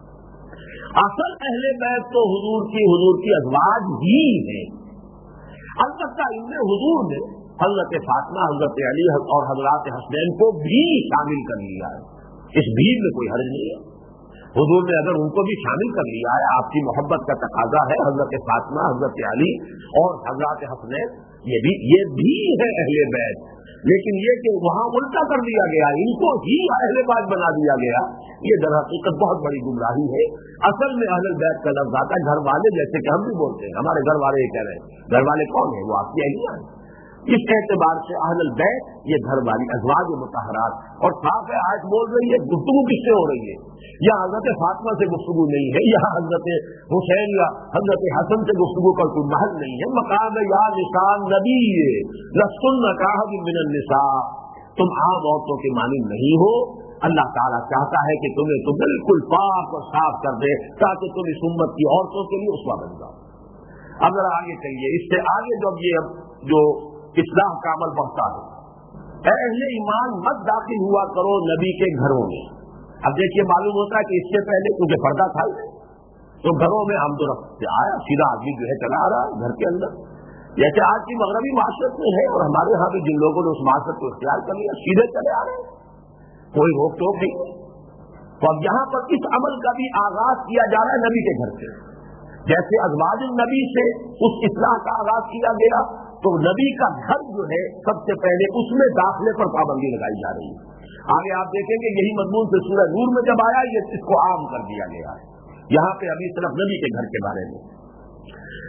सिर्फ असल अहले बैत तो हुजूर की अज़वाज ही है। अलबत्ता इनमें हुजूर ने हज़रत फातिमा, हज़रत अली और हज़रत हसनैन को भी शामिल कर लिया है। इस भीड़ में कोई हर्ज नहीं है। हुजूर ने अगर उनको भी शामिल कर लिया है, आपकी मोहब्बत का तकाजा है, हज़रत फातिमा, हज़रत अली और हज़रत हसनैन ये भी है अहले बैत। लेकिन ये कि वहां उल्टा कर दिया गया, इनको ही अहले बैत बना दिया गया, ये दरहकीकत बहुत बड़ी गुमराही है। असल में अहले बैत का लफ्ज़ आता है घर वाले, जैसे कि हम भी बोलते हैं हमारे घर वाले ये कह रहे हैं। घर वाले कौन है? वो आपकी अहलियां हैं। इस एतबार से अहलुल बैत ये घर वाली अज़वाज मुतहरात, और साफ है आज बोल रही है गुफ्तगू किससे हो रही है? या हजरत फातिमा से गुफ्तगू नहीं है, या हजरत हुसैन या हजरत हसन से गुफ्तगू का कोई महल नहीं है। मकाम या निशान नबी लस्तुन नकाह मिनन निसा, तुम आम औरतों के मानिंद नहीं हो। अल्लाह ताला चाहता है कि तुम्हें तो बिल्कुल पाक और साफ कर दे, ताकि तुम इस उम्मत की औरतों के लिए उसवा बन जाओ। अब जरा आगे चलिए, इससे आगे जब ये जो इस्लाम का अमल बढ़ता है, अहले ईमान मत दाखिल हुआ करो नबी के घरों में। अब देखिए मालूम होता है कि इससे पहले मुझे पर्दा था तो घरों में हम तो से आया सीधा आदमी जो है चला आ रहा है घर के अंदर, जैसे आज की मगरबी माशरत में है। और हमारे यहाँ भी जिन लोगों ने उस माशरत को इख्तियार कर लिया सीधे चले आ रहे हैं, कोई रोक टोक नहीं। तो अब यहाँ पर इस अमल का भी आगाज किया जा रहा है नबी के घर से, जैसे अज़वाज नबी से उस इस्लाह का आगाज किया गया, तो नबी का घर जो है सबसे पहले उसमें दाखिले पर पाबंदी लगाई जा रही है। आगे आप देखेंगे यही मजमून से सूरह नूर में जब आया, ये इसको आम कर दिया गया है। यहाँ पे अभी सिर्फ नबी के घर के बारे में।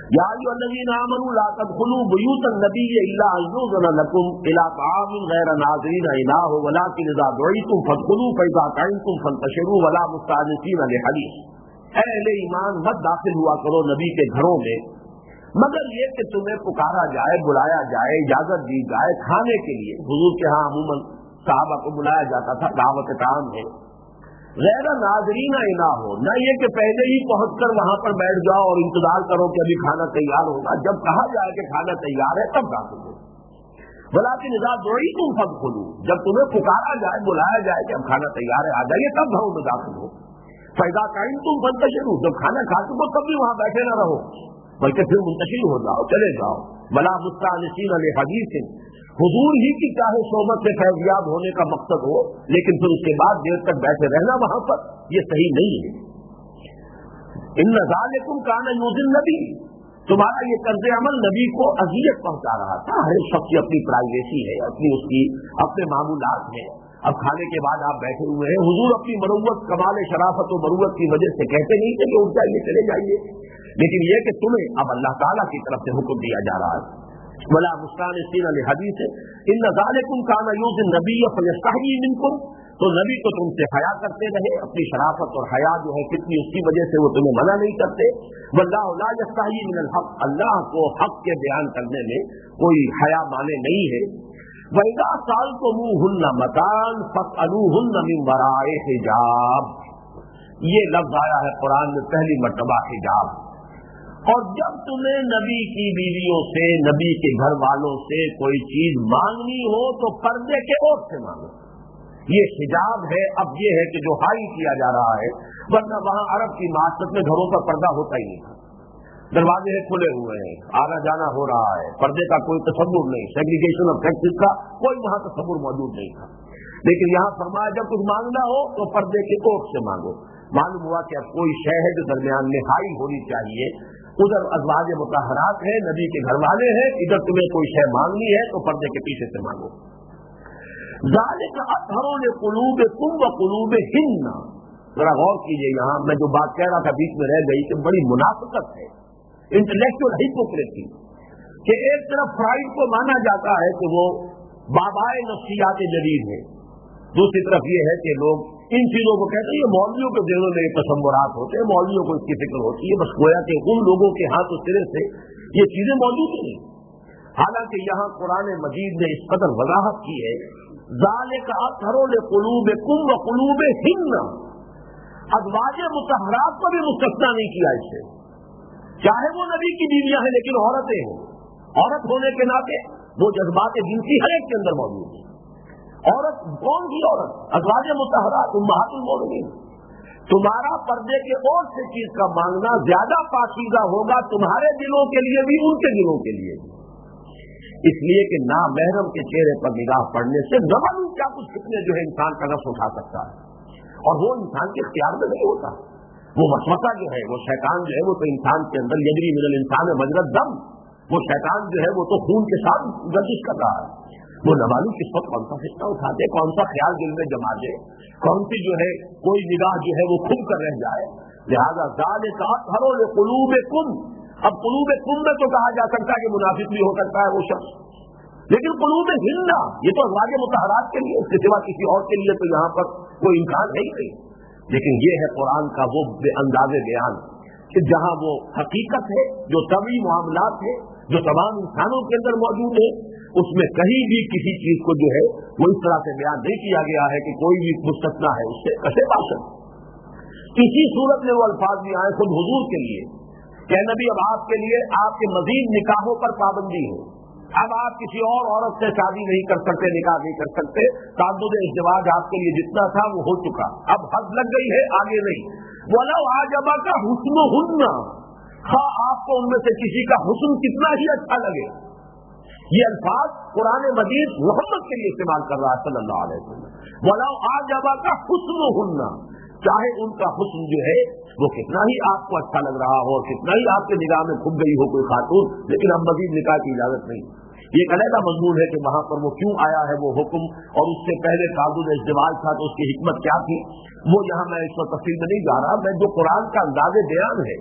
یا ایھا الذین آمنوا لا تدخلوا بیوت النبی الا ان یؤذن لکم الی طعام غیر ناظرین اناہ ولکن اذا دعیتم فادخلوا فاذا طعمتم فانتشروا ولا مستأنسین لحدیث. اے اہل ایمان مت داخل ہوا کرو نبی کے گھروں میں مگر یہ کہ تمہیں پکارا جائے، بلایا جائے، اجازت دی جائے کھانے کے لیے. حضور کے ہاں عموماً صحابہ کو بلایا جاتا تھا، دعوت طعام ہے. غیر ناظرین نہ ہو، نہ یہ کہ پہلے ہی پہنچ کر وہاں پر بیٹھ جاؤ اور انتظار کرو کہ ابھی کھانا تیار ہوگا. جب کہا جائے کہ کھانا تیار ہے تب داخل ہو. ولیکن اذا دعیتم فادخلوا، جب تمہیں پکارا جائے، بلایا جائے کہ اب کھانا تیار ہے آ جائیے، تب گھروں میں داخل ہو. فاذا طعمتم فانتشروا، جب کھانا کھا چکو تب بھی وہاں بیٹھے نہ رہو بلکہ پھر منتشر ہو جاؤ، چلے جاؤ. ولا مستأنسین لحدیث، حضور ہی کی چاہے صحبت سے فیضیاب ہونے کا مقصد ہو لیکن پھر اس کے بعد دیر تک بیٹھے رہنا وہاں پر یہ صحیح نہیں ہے. ان ذالکم کان یؤذی النبی، تمہارا یہ طرز عمل نبی کو اذیت پہنچا رہا تھا. ہر ایک شخص کی اپنی پرائیویسی ہے، اپنے معمولات ہیں. اب کھانے کے بعد آپ بیٹھے ہوئے ہیں، حضور اپنی مروت، کمال شرافت و مروت کی وجہ سے کہتے نہیں کہ اٹھ جائیے چلے جائیے، لیکن یہ کہ تمہیں اب اللہ تعالیٰ کی طرف سے حکم دیا جا رہا ہے. ولا مستأنسین لحدیث ان ذالکم کان یؤذی النبی فیستحیی منکم، تو نبی تو تم سے حیا کرتے رہے، اپنی شرافت اور حیا جو ہے کتنی اس کی وجہ سے وہ تمہیں منع نہیں کرتے. واللہ لا یستحیی من الحق، اللہ کو حق کے بیان کرنے میں کوئی حیا مانے نہیں ہے. وَإِذَا سَأَلْتُمُوهُنَّ مَتَاعًا فَاسْأَلُوهُنَّ مِنْ وَرَاءِ حِجَابٍ، یہ لفظ آیا ہے قرآن میں پہلی مرتبہ حجاب. اور جب تمہیں نبی کی بیویوں سے، نبی کے گھر والوں سے کوئی چیز مانگنی ہو تو پردے کے اوٹ سے مانگو. یہ حجاب ہے. اب یہ ہے کہ جو حائل کیا جا رہا ہے، ورنہ وہاں عرب کی معاشرت میں گھروں پر پردہ ہوتا ہی نہیں تھا. دروازے کھلے ہوئے ہیں، آنا جانا ہو رہا ہے، پردے کا کوئی تصور نہیں، سیگریگیشن آف سیکسز کا کوئی وہاں تصور موجود نہیں تھا. لیکن یہاں فرمایا جب کچھ مانگنا ہو تو پردے کے اوٹ سے مانگو. معلوم ہوا کہ اب کوئی شے ہے جو درمیان میں حائل ہونی چاہیے. ادھر ازواج مطہرات ہیں، نبی کے گھر والے ہیں، ادھر تمہیں کوئی شے مانگنی ہے تو پردے کے پیچھے سے مانگو. ذالک اطہر لقلوبکم وقلوبہن، ذرا غور کیجئے، یہاں میں جو بات کہہ رہا تھا بیچ میں رہ گئی کہ بڑی منافقت ہے، انٹلیکچوئل ہپوکریسی، کہ ایک طرف فرائڈ کو مانا جاتا ہے کہ وہ بابائے نفسیات جدید ہے، دوسری طرف یہ ہے کہ لوگ ان چیزوں کو کہتے ہیں. یہ مولویوں کے دلوں میں تصورات ہوتے ہیں، مولویوں کو اس کی فکر ہوتی ہے، بس گویا کہ ان لوگوں کے ہاتھ و سرے سے یہ چیزیں موجود نہیں. حالانکہ یہاں قرآن مجید نے اس قدر وضاحت کی ہے، ذالک اطہر لقلوبکم وقلوبہن، ازواج مطہرات کو بھی مستثنیٰ نہیں کیا اس سے، چاہے وہ نبی کی بیویاں ہیں لیکن عورتیں ہیں. عورت ہونے کے ناطے وہ جذبات جنسی ہر ایک کے اندر موجود ہے. عورت کون سی عورت؟ ازواج مطہرات امہات المومنین. تمہارا پردے کے اور سے چیز کا مانگنا زیادہ پاکیزہ ہوگا تمہارے دلوں کے لیے بھی، ان کے دلوں کے لیے بھی، اس لیے کہ نامحرم کے چہرے پر نگاہ پڑنے سے نہ معلوم کیا کچھ کتنے جو ہے انسان کا نفس اٹھا سکتا ہے، اور وہ انسان کے اختیار میں نہیں ہوتا. وہ وسوسہ جو ہے، وہ شیطان جو ہے، وہ تو انسان کے اندر یجری من الانسان مجری الدم، وہ شیطان جو ہے وہ تو خون کے ساتھ گردش کر رہا ہے. وہ نہ معلوم کس وقت کون سا فتنہ اٹھا دے، کون سا خیال دل میں جما دے، کون سی جو ہے کوئی نگاہ جو ہے وہ کھل کر رہ جائے. لہذا ذالک اطہر لقلوبکم، اب قلوبکم میں تو کہا جا سکتا ہے کہ منافق بھی ہو سکتا ہے وہ شخص، لیکن قلوبہن یہ تو ازواج مطہرات کے لیے، اس کے سوا کسی اور کے لیے تو یہاں پر کوئی امکان ہے ہی نہیں. لیکن یہ ہے قرآن کا وہ انداز بیان کہ جہاں وہ حقیقت ہے، جو طبعی معاملات ہے، جو تمام انسانوں کے اندر موجود ہے، اس میں کہیں بھی کسی چیز کو جو ہے وہ اس طرح سے بیان نہیں کیا گیا ہے کہ کوئی بھی مستثنیٰ ہے اس سے کسے باشد. اسی صورت میں وہ الفاظ بھی آئے خود حضور کے لیے کہ نبی اب آپ کے لیے آپ کے مزید نکاحوں پر پابندی ہے، اب آپ کسی اور عورت سے شادی نہیں کر سکتے، نکاح نہیں کر سکتے. تعدد ازدواج آپ کے لیے جتنا تھا وہ ہو چکا، اب حد لگ گئی ہے، آگے نہیں. وَلَوْ أَعْجَبَكَ حُسْنُهُنَّ، خواہ آپ کو ان میں سے کسی کا حسن کتنا ہی اچھا لگے. یہ الفاظ قرآن مجید محمد کے لیے استعمال کر رہا ہے صلی اللہ علیہ وسلم. وَلَوْ أَعْجَبَكَ حُسْنُهُنَّ، چاہے ان کا حسن جو ہے وہ کتنا ہی آپ کو اچھا لگ رہا ہو، کتنا ہی آپ کے نگاہ میں کھب گئی ہو کوئی خاتون، لیکن اب مزید نکاح کی اجازت نہیں. یہ ایک علیحدہ مضمون ہے کہ وہاں پر وہ کیوں آیا ہے وہ حکم، اور اس سے پہلے تعدد ازدواج تھا تو اس کی حکمت کیا تھی، وہ یہاں میں اس وقت تفصیل میں نہیں جا رہا. میں جو قرآن کا انداز بیان ہے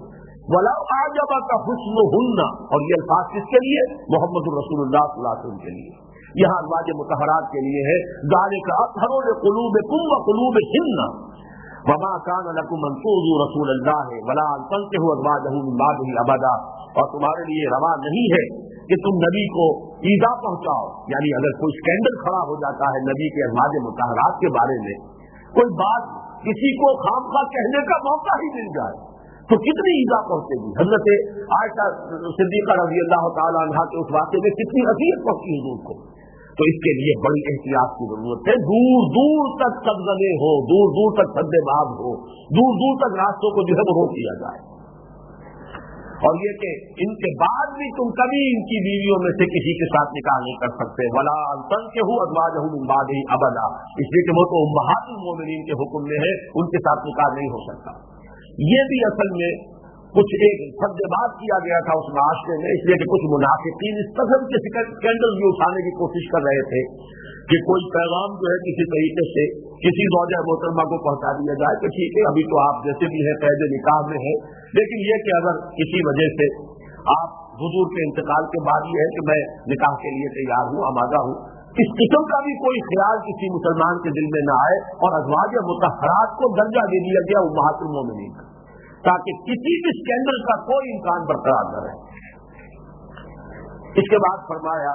ولا اعجبک حسنہن، اور یہ الفاظ کس کے لیے؟ محمد رسول اللہ صلی اللہ علیہ وسلم کے لیے۔ یہاں ازواج مطہرات کے لیے ہے ذالک اطہر لقلوبکم وقلوبہن وما كان لكم ان تؤذوا رسول اللہ ولا ان تنكحوا ازواجہ من بعدہ ابدا، اور تمہارے لیے روا نہیں ہے کہ تم نبی کو ایذا پہنچاؤ، یعنی اگر کوئی اسکینڈل کھڑا ہو جاتا ہے نبی کے ازواج مطہرات کے بارے میں، کوئی بات کسی کو خامخواہ کہنے کا موقع ہی مل جائے تو کتنی ایذا پہنچے گی۔ حضرت عائشہ صدیقہ رضی اللہ تعالی عنہا کے اس واقعے میں کتنی اذیت پہنچی حضور کو، تو اس کے لیے بڑی احتیاط کی ضرورت ہے۔ دور دور تک قدغنے ہو، دور دور تک سد باب ہو، دور دور تک راستوں کو جو ہے وہ روک دیا جائے، اور یہ کہ ان کے بعد بھی تم کبھی ان کی بیویوں میں سے کسی کے ساتھ نکاح نہیں کر سکتے، ولا ان تنكحوا ازواجہ من بعدہ ابدا، اس لیے کہ وہ تو امہات المومنین کے حکم میں ہے، ان کے ساتھ نکاح نہیں ہو سکتا۔ یہ بھی اصل میں کچھ ایک سد باب کیا گیا تھا اس معاشرے میں، اس لیے کہ کچھ منافقین اس قسم کے اسکینڈل بھی اٹھانے کی کوشش کر رہے تھے کہ کوئی پیغام جو ہے کسی طریقے سے کسی زوجہ محترمہ کو پہنچا دیا جائے کہ ٹھیک ہے ابھی تو آپ جیسے بھی ہیں قید نکاح میں ہے، لیکن یہ کہ اگر کسی وجہ سے آپ حضور کے انتقال کے بعد یہ ہے کہ میں نکاح کے لیے تیار ہوں، آمادہ ہوں، اس قسم کا بھی کوئی خیال کسی مسلمان کے دل میں نہ آئے، اور ازواج مطہرات کو درجہ دے دیا گیا امہات المومنین کا، تاکہ کسی بھی اسکینڈل کا کوئی امکان برقرار نہ رہے۔ اس کے بعد فرمایا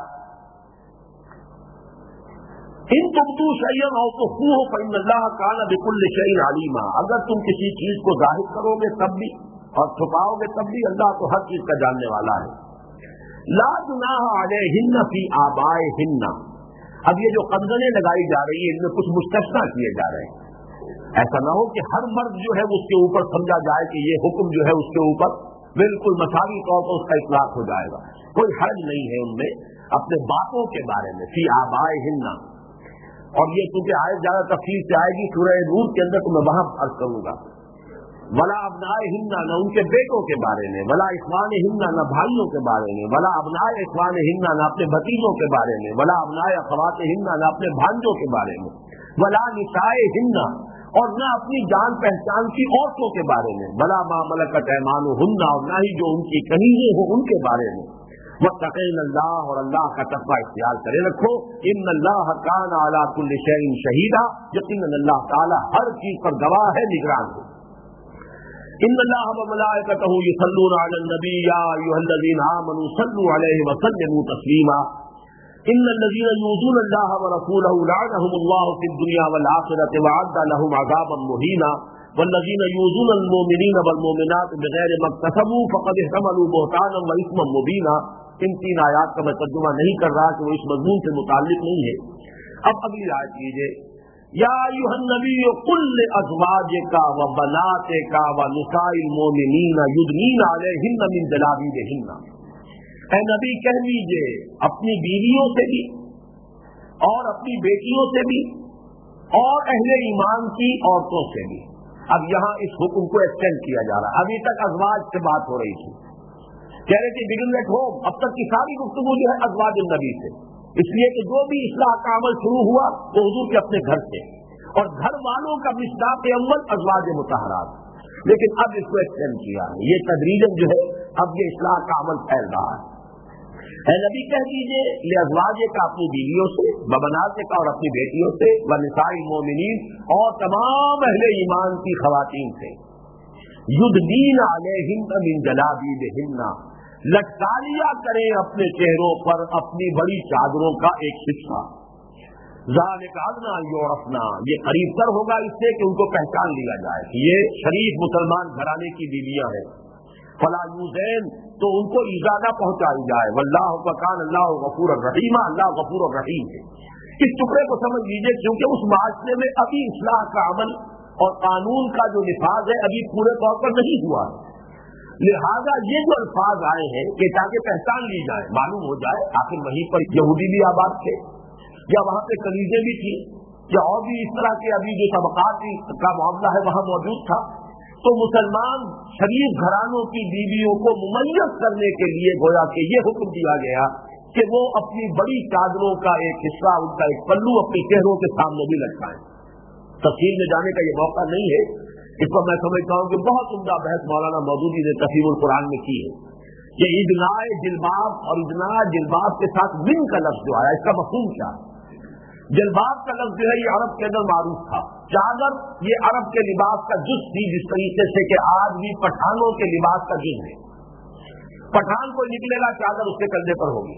ان تبدوا شیئا او تخفوہ فإن اللہ کان بکل شیء علیما، اگر تم کسی چیز کو ظاہر کرو گے تب بھی اور چھپاؤ گے تب بھی اللہ تو ہر چیز کا جاننے والا ہے۔ لا جناح علیہن فی آبائہن، اب یہ جو قدغنیں لگائی جا رہی ہیں ان میں کچھ مستثنیٰ کیے جا رہے ہیں، ایسا نہ ہو کہ ہر مرد جو ہے اس کے اوپر سمجھا جائے کہ یہ حکم جو ہے اس کے اوپر بالکل مساوی طور پر اس کا اطلاق ہو جائے گا، کوئی حرج نہیں ہے ان میں اپنے باپوں کے بارے میں، فی آبائہن، اور یہ چونکہ آیت زیادہ تفصیل سے آئے گی سورہ نور کے اندر تو میں وہاں عرض کروں گا، ولا ابنائہن، نہ ان کے بیٹوں کے بارے میں، ولا اخوانہن، نہ بھائیوں کے بارے میں، ولا ابناء اخوانہن، نہ اپنے بھتیجوں کے بارے میں، ولا ابناء اخواتہن، نہ اپنے بھانجوں کے بارے میں، ولا نسائہن، اور نہ اپنی جان پہچان کی عورتوں کے بارے میں، ولا ما ملکت ایمانہن، اور نہ ہی جو ان کی کنیزیں ہوں ان کے بارے میں، واتقین اللہ، اور اللہ کا تقوی اختیار کرے رکھو، ان اللہ کان علی کل شیء شہیدا، یقیناً اللہ تعالی ہر چیز پر گواہ ہے، نگران ہے۔ ان اللہ وملائکتہ یصلون علی النبی یا ایھا الذین آمنوا صلوا علیہ وسلموا تسلیما، ان الذین یؤذون اللہ ورسولہ لعنهم اللہ فی الدنیا والآخرۃ وأعد لهم عذابا مہینا، والذین یؤذون المؤمنین والمؤمنات بغیر ما اکتسبوا فقد احتملوا بہتانا وإثما مبینا۔ ان تین آیات کا میں ترجمہ نہیں کر رہا کہ وہ اس مضمون سے متعلق نہیں ہے۔ اب اگلی آیت لیجیے، یا ایھا النبی قل لازواجک وبناتک ونساء المؤمنین یدنین علیہن من جلابیبہن، اے نبی کہہ دیجیے اپنی بیویوں سے بھی اور اپنی بیٹیوں سے بھی اور اہل ایمان کی عورتوں سے بھی۔ اب یہاں اس حکم کو ایکسٹینڈ کیا جا رہا ہے، ابھی تک ازواج سے بات ہو رہی تھی، کہہ رہے تھے بگن ایٹ ہوم، اب تک کی ساری گفتگو جو ہے ازواج النبی سے، اس لیے کہ جو بھی اصلاح کا عمل شروع ہوا وہ حضور کے اپنے گھر سے، اور گھر والوں کا مصداق اول ازواج مطہرات، لیکن اب اس کو ایکسٹینڈ کیا ہے، یہ تدریجاً جو ہے اب یہ اصلاح کا عمل پھیل رہا ہے۔ اے نبی کہہ دیجیے لازواج کا اپنی بیویوں سے، ببنات کا اور اپنی بیٹیوں سے، ونساء المؤمنین اور تمام اہل ایمان کی خواتین سے، یدنین علیہن من جلابیبہن، لٹکا لیا کریں اپنے چہروں پر اپنی بڑی چادروں کا ایک حصہ، ذالک ادنیٰ ان یعرفن، یہ قریب تر ہوگا اس سے کہ ان کو پہچان لیا جائے کہ یہ شریف مسلمان گھرانے کی بیویاں ہیں، فلا یؤذین، تو ان کو ایذا نہ پہنچائی جائے، واللہ کان اللہ غفور الرحیم، اللہ غفور الرحیم ہے۔ اس ٹکڑے کو سمجھ لیجیے کیونکہ اس معاشرے میں ابھی اصلاح کا عمل اور قانون کا جو نفاذ ہے ابھی پورے طور پر نہیں ہوا ہے، لہذا یہ جو الفاظ آئے ہیں کہ تاکہ پہچان لی جائے، معلوم ہو جائے آخر وہیں پر یہودی بھی آباد تھے یا وہاں پہ کنیزیں بھی تھی یا اور بھی اس طرح کے ابھی جو طبقات کا معاملہ ہے وہاں موجود تھا، تو مسلمان شریف گھرانوں کی بیویوں کو ممیز کرنے کے لیے گویا کہ یہ حکم دیا گیا کہ وہ اپنی بڑی چادروں کا ایک حصہ، ان کا ایک پلو اپنے چہروں کے سامنے بھی لٹکائیں۔ تفصیل میں جانے کا یہ موقع نہیں ہے، اس پر میں سمجھتا ہوں کہ بہت عمدہ بحث مولانا مودودی نے تفہیم القرآن میں کی ہے کہ ادناء جلباب اور ادناء جلباب کے ساتھ من کا لفظ جو آیا اس کا مفہوم کیا ہے؟ جلباب کا لفظ جو ہے یہ عرب کے اندر معروف تھا. چادر یہ عرب کے لباس کا جز تھی، جس طریقے سے کہ آج بھی پٹھانوں کے لباس کا جز ہے. پٹھان کو نکلے گا چادر اس کے کندھے پر ہوگی،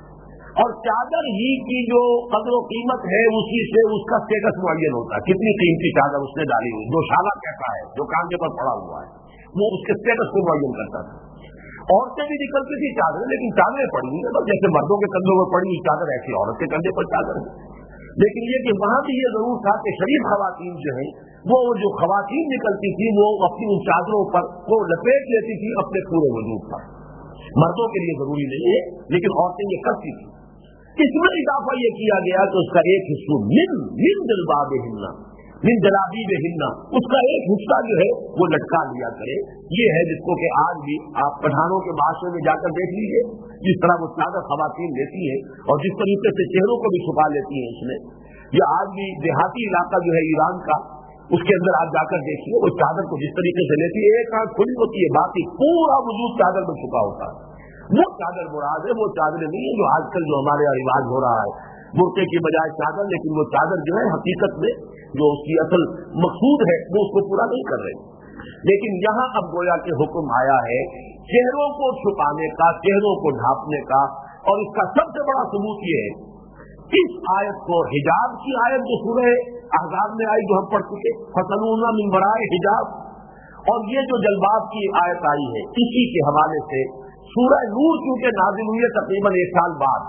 اور چادر ہی کی جو قدر و قیمت ہے اسی سے اس کا اسٹیٹس معین ہوتا ہے. کتنی قیمتی چادر اس نے ڈالی ہوئی، جو شالہ کیسا ہے، جو کاندھے پر پڑا ہوا ہے، وہ اس کے اسٹیٹس کو معین کرتا تھا. عورتیں بھی نکلتی تھی چادریں، لیکن چادریں پڑی نہیں، بس جیسے مردوں کے کندھوں پر پڑی چادر ایسی عورت کے کندھے پر چادر ہے. لیکن یہ کہ وہاں بھی یہ ضرور تھا کہ شریف خواتین جو ہیں وہ جو خواتین نکلتی تھی وہ اپنی ان چادروں پر وہ لپیٹ لیتی تھی اپنے پورے وجود پر. مردوں کے لیے ضروری نہیں ہے لیکن عورتیں یہ کرتی تھی. اس میں اضافہ یہ کیا گیا کہ اس کا ایک حصہ من جلبابہن من جلابیبہن، اس کا ایک حصہ جو ہے وہ لٹکا لیا کرے. یہ ہے جس کو کہ آج بھی آپ پٹھانوں کے معاشرے میں جا کر دیکھ لیجیے جس طرح وہ چادر خواتین لیتی ہیں اور جس طریقے سے چہروں کو بھی چھپا لیتی ہیں. اس میں یہ آج بھی دیہاتی علاقہ جو ہے ایران کا، اس کے اندر آپ جا کر دیکھیے وہ چادر کو جس طریقے سے لیتی ہے، ایک آنکھ کھلی ہوتی ہے، باقی پورا وجود چادر میں چھپا ہوتا ہے. وہ چادر مراد ہے، وہ چادر نہیں ہے جو آج کل جو ہمارے یہاں رواج ہو رہا ہے برقعے کی بجائے چادر. لیکن وہ چادر جو ہے حقیقت میں جو اس کی اصل مقصود ہے وہ اس کو پورا نہیں کر رہے. لیکن یہاں اب گویا کہ حکم آیا ہے چہروں کو چھپانے کا، چہروں کو ڈھانپنے کا. اور اس کا سب سے بڑا ثبوت یہ ہے اس آیت کو، حجاب کی آیت جو سورہ احزاب میں آئی جو ہم پڑھ چکے، فَتَنُونَ مِن وَرَائِ حجاب، اور یہ جو جلباب کی آیت آئی ہے اسی کے حوالے سے سورہ نور کیونکہ نازل ہوئی ہے تقریباً 1 سال بعد،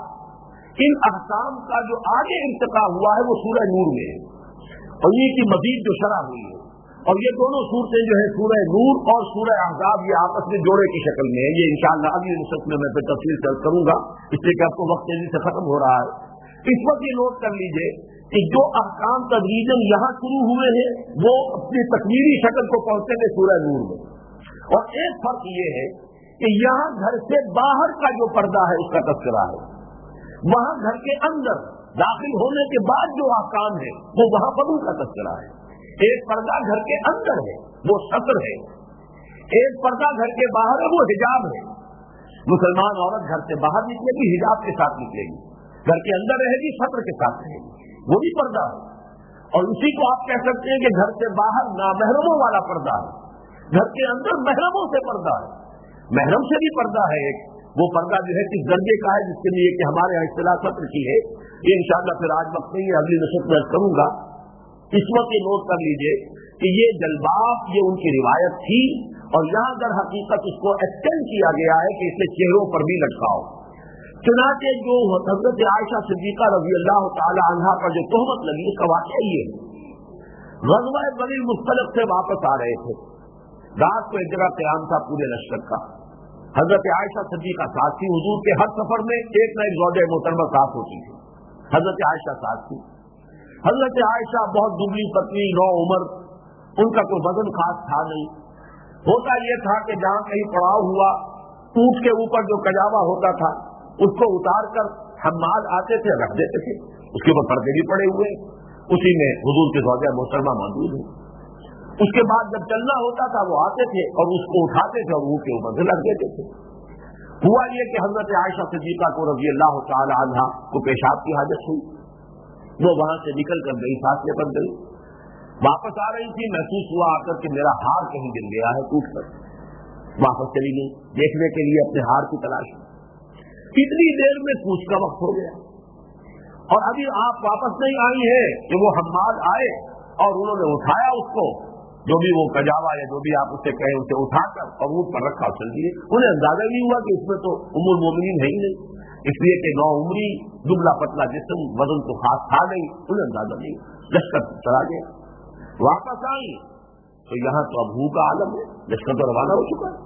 ان احکام کا جو آگے ارتقا ہوا ہے وہ سورہ نور میں ہے اور یہ کی مزید جو شرح ہوئی ہے. اور یہ دونوں صورتیں جو ہے سورہ نور اور سورہ احزاب یہ آپس میں جوڑے کی شکل میں ہے. یہ انشاءاللہ اگلی نشست میں پھر تفصیل سے کروں گا، اس لیے کہ آپ کو وقت تیزی سے ختم ہو رہا ہے. اس وقت یہ نوٹ کر لیجئے کہ جو احکام تدریجاً یہاں شروع ہوئے ہیں وہ اپنی تکمیلی شکل کو پہنچتے ہیں سورہ نور میں. اور ایک فرق یہ ہے کہ یہاں گھر سے باہر کا جو پردہ ہے اس کا تذکرہ ہے، وہاں گھر کے اندر داخل ہونے کے بعد جو احکام ہے وہ وہاں پر ان کا تذکرہ ہے. ایک پردہ گھر کے اندر ہے وہ ستر ہے، ایک پردہ گھر کے باہر ہے وہ حجاب ہے. مسلمان عورت گھر سے باہر نکلے گی حجاب کے ساتھ نکلے گی، گھر کے اندر رہے گی ستر کے ساتھ رہے گی، وہ بھی پردہ ہے. اور اسی کو آپ کہہ سکتے ہیں کہ گھر سے باہر نامحرموں والا پردہ ہے، گھر کے اندر محرموں سے پردہ ہے. محرم سے بھی پردہ ہے ایک، وہ پردہ جو ہے کس درجے کا ہے جس کے لیے کہ ہمارے یہاں اصطلاح سطر کی ہے، یہ انشاءاللہ پھر آج وقت نہیں ہے اگلی نشست میں کروں گا. اس وقت یہ نوٹ کر لیجئے کہ یہ جلباب یہ ان کی روایت تھی اور یہاں در حقیقت اس کو ایکسٹینڈ کیا گیا ہے کہ اسے چہروں پر بھی لٹکاؤ. چنانچہ جو حضرت عائشہ صدیقہ رضی اللہ تعالی عنہا پر جو تہمت لگی اس کا واقعہ یہ ہے، غزوہ بنی المصطلق سے واپس آ رہے تھے، رات کو ایک جگہ قیام تھا پورے لشکر کا. حضرت عائشہ صدیقہ ساتھ تھی، حضور کے ہر سفر میں ایک نہ ایک زوجہ محترمہ ساتھ ہوتی تھی. حضرت عائشہ ساتھ تھی. حضرت عائشہ بہت دبلی پتلی، نو عمر، ان کا کوئی وزن خاص تھا نہیں. ہوتا یہ تھا کہ جہاں کہیں پڑاؤ ہوا اونٹ کے اوپر جو کجاوا ہوتا تھا اس کو اتار کر حمال آتے تھے رکھ دیتے تھے، اس کے اوپر پردے بھی پڑے ہوئے، اسی میں حضور کے زوجہ محترمہ موجود ہیں. اس کے بعد جب چلنا ہوتا تھا وہ آتے تھے اور اس کو اٹھاتے تھے اور منہ کے اوپر سے رکھ دیتے تھے. ہوا یہ کہ حضرت عائشہ صدیقہ کو رضی اللہ تعالی عنہا کو پیشاب کی حاجت ہوئی، وہ وہاں سے نکل کر گئی، فاصلے پر گئی، واپس آ رہی تھی، محسوس ہوا آ کر کہ میرا ہار کہیں گر گیا ہے ٹوٹ کر. واپس چلی گئی دیکھنے کے لیے اپنے ہار کی تلاش میں. اتنی دیر میں کوچ کا وقت ہو گیا اور ابھی آپ واپس نہیں آئی ہے کہ وہ حمال آئے اور انہوں نے اٹھایا اس کو، جو بھی وہ کجاوا یا جو بھی آپ اسے کہیں اسے اٹھا کر اور اونٹ پر رکھا چل دیے. انہیں اندازہ نہیں ہوا کہ اس میں تو ام المومنین ہے ہی نہیں، اس لیے کہ نو عمری، دبلا پتلا جسم، وزن تو خاص تھا نہیں، انہیں اندازہ نہیں. لشکر چلا گیا. واپس آئی تو یہاں تو اب ہو کا عالم ہے، لشکر تو روانہ ہو چکا ہے.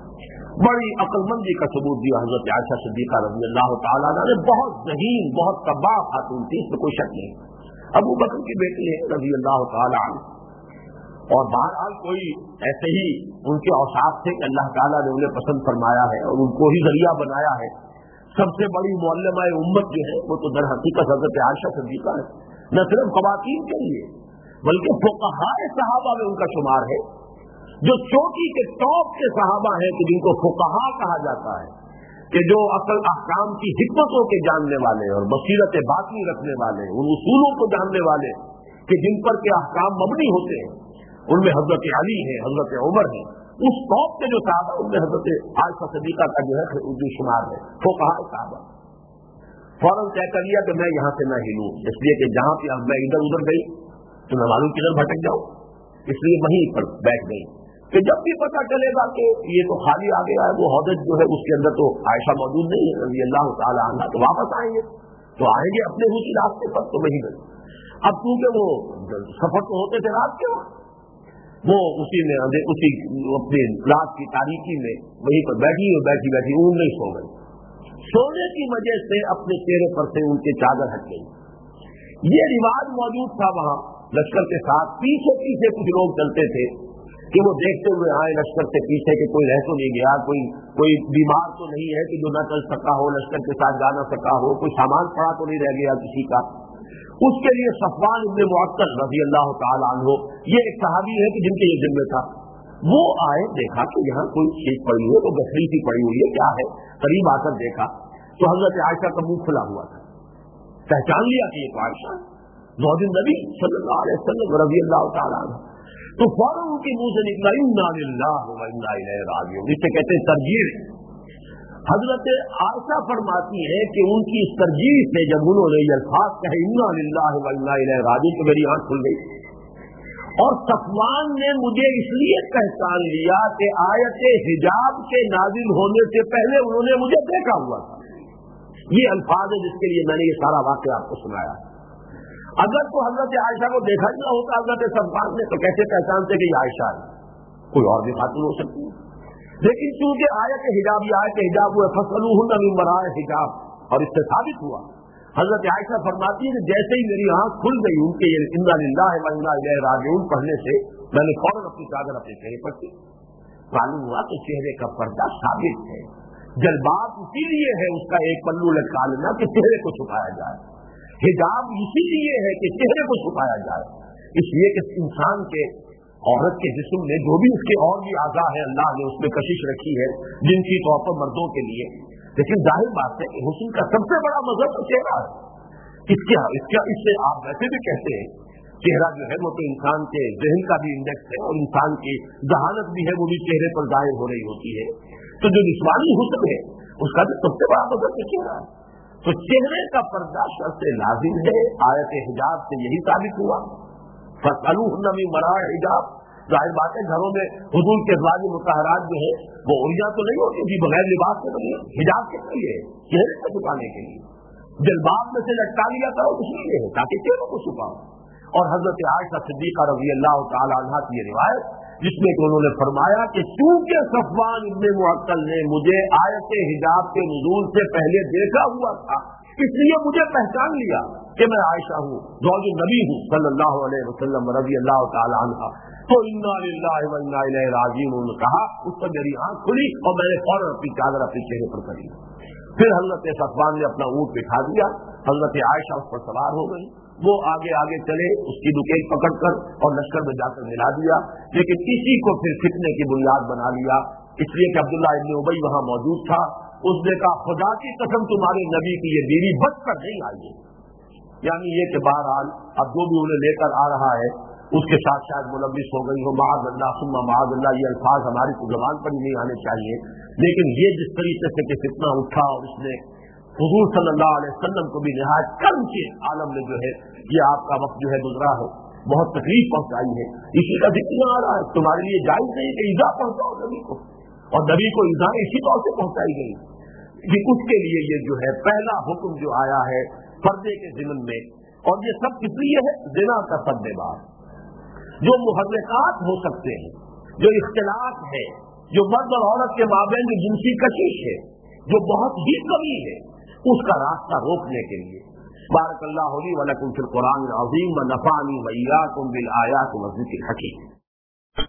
بڑی عقل مندی کا ثبوت دیا حضرت عائشہ صدیقہ رضی اللہ تعالیٰ عنہ. بہت ذہین، بہت کباب خاتون تھی، اس میں کوئی شک نہیں. ابو بکر کی بیٹی ہے رضی اللہ تعالیٰ عنہ، اور بہرحال کوئی ایسے ہی ان کے اوصاف تھے کہ اللہ تعالیٰ نے انہیں پسند فرمایا ہے اور ان کو ہی ذریعہ بنایا ہے. سب سے بڑی معلمہ امت جو ہے وہ تو در حقیقت حضرت عائشہ صدیقہ ہے، نہ صرف خواتین کے لیے بلکہ فقہاء صحابہ میں ان کا شمار ہے جو چوٹی کے ٹاپ کے صحابہ ہیں کہ جن کو فقہا کہا جاتا ہے، کہ جو اصل احکام کی حکمتوں کے جاننے والے اور بصیرت باطنی رکھنے والے، ان اصولوں کو جاننے والے کہ جن پر کے احکام مبنی ہوتے ہیں، ان میں حضرت علی ہے، حضرت عمر ہے، اس ٹاپ کے جو صحابہ ان میں حضرت عائشہ صدیقہ کا جو ہے جو شمار ہے فقہا صحابہ، فوراً طے کر لیا کہ میں یہاں سے نہ ہلوں، اس لیے کہ جہاں پہ اب میں ادھر ادھر گئی تو میں معلوم کدھر بھٹک جاؤں، اس لیے وہیں پر بیٹھ گئی کہ جب بھی پتہ چلے گا کہ یہ تو خالی آ گیا ہے، وہ حوض جو ہے اس کے اندر تو عائشہ موجود نہیں ہے رضی اللہ تعالی عنہ، تو واپس آئیں گے تو آئیں گے اپنے اسی راستے پر، تو وہیں گئی۔ اب کیونکہ وہ سفر تو ہوتے تھے رات کے وقت، وہ اسی میں اپنی رات کی تاریکی میں وہیں پر بیٹھی اون نہیں سو گئی، سونے کی وجہ سے اپنے چہرے پر سے ان کے چادر ہٹ گئی۔ یہ رواج موجود تھا وہاں لشکر کے ساتھ، پیچھے پیچھے کچھ لوگ چلتے تھے کہ وہ دیکھتے ہوئے آئے لشکر سے پیچھے کہ کوئی رہ تو نہیں گیا، کوئی بیمار تو نہیں ہے کہ جو نہ چل سکا ہو، لشکر کے ساتھ جا نہ سکا ہو، کوئی سامان پڑا تو نہیں رہ گیا کسی کا۔ اس کے لیے صفوان ابن معطل رضی اللہ تعالی عنہ، یہ ایک صحابی ہے کہ جن کے یہ ذمہ تھا، وہ آئے، دیکھا کہ یہاں کوئی چیز پڑی ہوئی ہے، تو گٹھڑی سی پڑی ہوئی ہے، کیا ہے؟ قریب آ کر دیکھا تو حضرت عائشہ کا منہ کھلا ہوا تھا، پہچان لیا کہ یہ عائشہ زوج النبی صلی اللہ علیہ وسلم رضی اللہ تعالیٰ عنہ، تو فوراً ان کے منہ سے نکلا انا للہ و انا الیہ راجعون، اس سے کہتے ہیں ترجیح۔ حضرت عائشہ فرماتی ہے کہ ان کی اس ترجیح سے جب انہوں نے یہ الفاظ کہے انا للہ و انا الیہ راجعون، تو میری آنکھ کھل گئی، اور صفوان نے مجھے اس لیے پہچان لیا کہ آیت حجاب کے نازل ہونے سے پہلے انہوں نے مجھے دیکھا ہوا تھا۔ یہ الفاظ ہے جس کے لیے میں نے یہ سارا واقعہ آپ کو سنایا۔ اگر تو حضرت عائشہ کو دیکھا ہی نہ ہوتا حضرت صفوان نے، تو کیسے پہچانتے کہ یہ عائشہ ہے؟ کوئی اور بھی خاتون ہو سکتی ہے، لیکن چونکہ آیت حجاب یہ آیت حجاب ہوئے فَاسْأَلُوهُنَّ مِن وَرَاءِ حجاب، اور اس سے ثابت ہوا۔ حضرت عائشہ فرماتی ہے کہ جیسے ہی میری آنکھ کھل گئی ان کے انا للہ و انا الیہ راجعون پڑھنے سے، میں نے فوراً اپنی چادر اپنے چہرے پر کی، معلوم ہوا کہ چہرے کا پردہ ثابت ہے۔ جلباب اسی لیے ہے اس کا ایک پلو لٹکا لینا کہ چہرے کو چھپایا جائے، حجاب اسی لیے ہے کہ چہرے کو چھپایا جائے، اس لیے کہ انسان کے عورت کے جسم میں جو بھی اس کے اور بھی اعضاء ہیں اللہ نے اس میں کشش رکھی ہے جنسی طور پر مردوں کے لیے، لیکن ظاہر بات ہے کہ حسن کا سب سے بڑا مظہر تو چہرہ ہے۔ اس سے آپ ویسے بھی کہتے ہیں چہرہ جو ہے وہ تو انسان کے ذہن کا بھی انڈیکس ہے، اور انسان کی ذہانت بھی ہے وہ بھی چہرے پر ظاہر ہو رہی ہوتی ہے، تو جو جسمانی حسن ہے اس کا بھی سب سے بڑا مظہر تو چہرہ ہے۔ تو چہرے کا پردہ شرط لازم ہے، آیت حجاب سے یہی ثابت ہوا۔ فَاسْأَلُوهُنَّ مِن وَرَاءِ حجاب، ظاہر بات ہے گھروں میں حضور کے ازواج مطہرات جو ہے وہ عریاں تو نہیں ہوتی بھی بغیر لباس کے نہیں، حجاب کے لیے چہرے کو چھپانے کے لیے، جلباب میں سے لٹکا لیا کرو اس لیے ہے تاکہ چہرے کو چھپاؤ۔ اور حضرت عائشہ صدیقہ رضی اللہ تعالی عنہا کی یہ روایت جس میں کہ انہوں نے فرمایا کہ چونکہ صفوان ابن معطل نے مجھے آیت حجاب کے نزول سے پہلے دیکھا ہوا تھا، اس لیے مجھے پہچان لیا کہ میں عائشہ ہوں، زوج نبی ہوں صلی اللہ علیہ وسلم رضی اللہ تعالی عنہ، تو انا للہ و انا الیہ راجعون انہوں نے کہا، اس پر میری آنکھ کھلی اور میں نے فوراً اپنی چادر اپنے چہرے پر کری۔ پھر حضرت صفوان نے اپنا اونٹ بٹھا دیا، حضرت عائشہ اس پر سوار ہو گئی، وہ آگے آگے چلے اس کی دکیل پکڑ کر اور لشکر میں جا کر ملا دیا، لیکن اسی کو پھر فتنے کی بنیاد بنا لیا، اس لیے کہ عبداللہ ابن ابی وہاں موجود تھا، اس نے کہا خدا کی قسم تمہارے نبی کی یہ بیوی بچ کر نہیں آئی ہے، یعنی یہ کہ بہرحال اب جو بھی انہیں لے کر آ رہا ہے اس کے ساتھ شاید ملوث ہو گئی ہو، معاذ اللہ ثم معاذ اللہ، یہ الفاظ ہماری تو زبان پر ہی نہیں آنے چاہیے، لیکن یہ جس طریقے سے کہ فتنہ اٹھا اور اس نے حضور صلی اللہ علیہ وسلم کو بھی نہایت کم کے عالم میں جو ہے یہ آپ کا وقت جو ہے گزرا ہے، بہت تکلیف پہنچائی ہے، اسی کا ذکر آ رہا ہے، تمہارے لیے جائز نہیں کہ ایذا پہنچاؤ نبی کو، اور نبی کو ایذا اسی طور سے پہنچائی گئی کہ اس کے لیے یہ جو ہے پہلا حکم جو آیا ہے پردے کے ضمن میں، اور یہ سب کس لیے ہے؟ زنا کا پردے بار، جو محرکات ہو سکتے ہیں، جو اختلاف ہے، جو مرد اور عورت کے مابین جو جنسی کشش ہے، جو بہت ہی کمی ہے، اس کا راستہ روکنے کے لیے۔ بارک اللہ لی و لکم فی القرآن العظیم و نفعنی و ایاکم بالآیات و الذکر الحکیم۔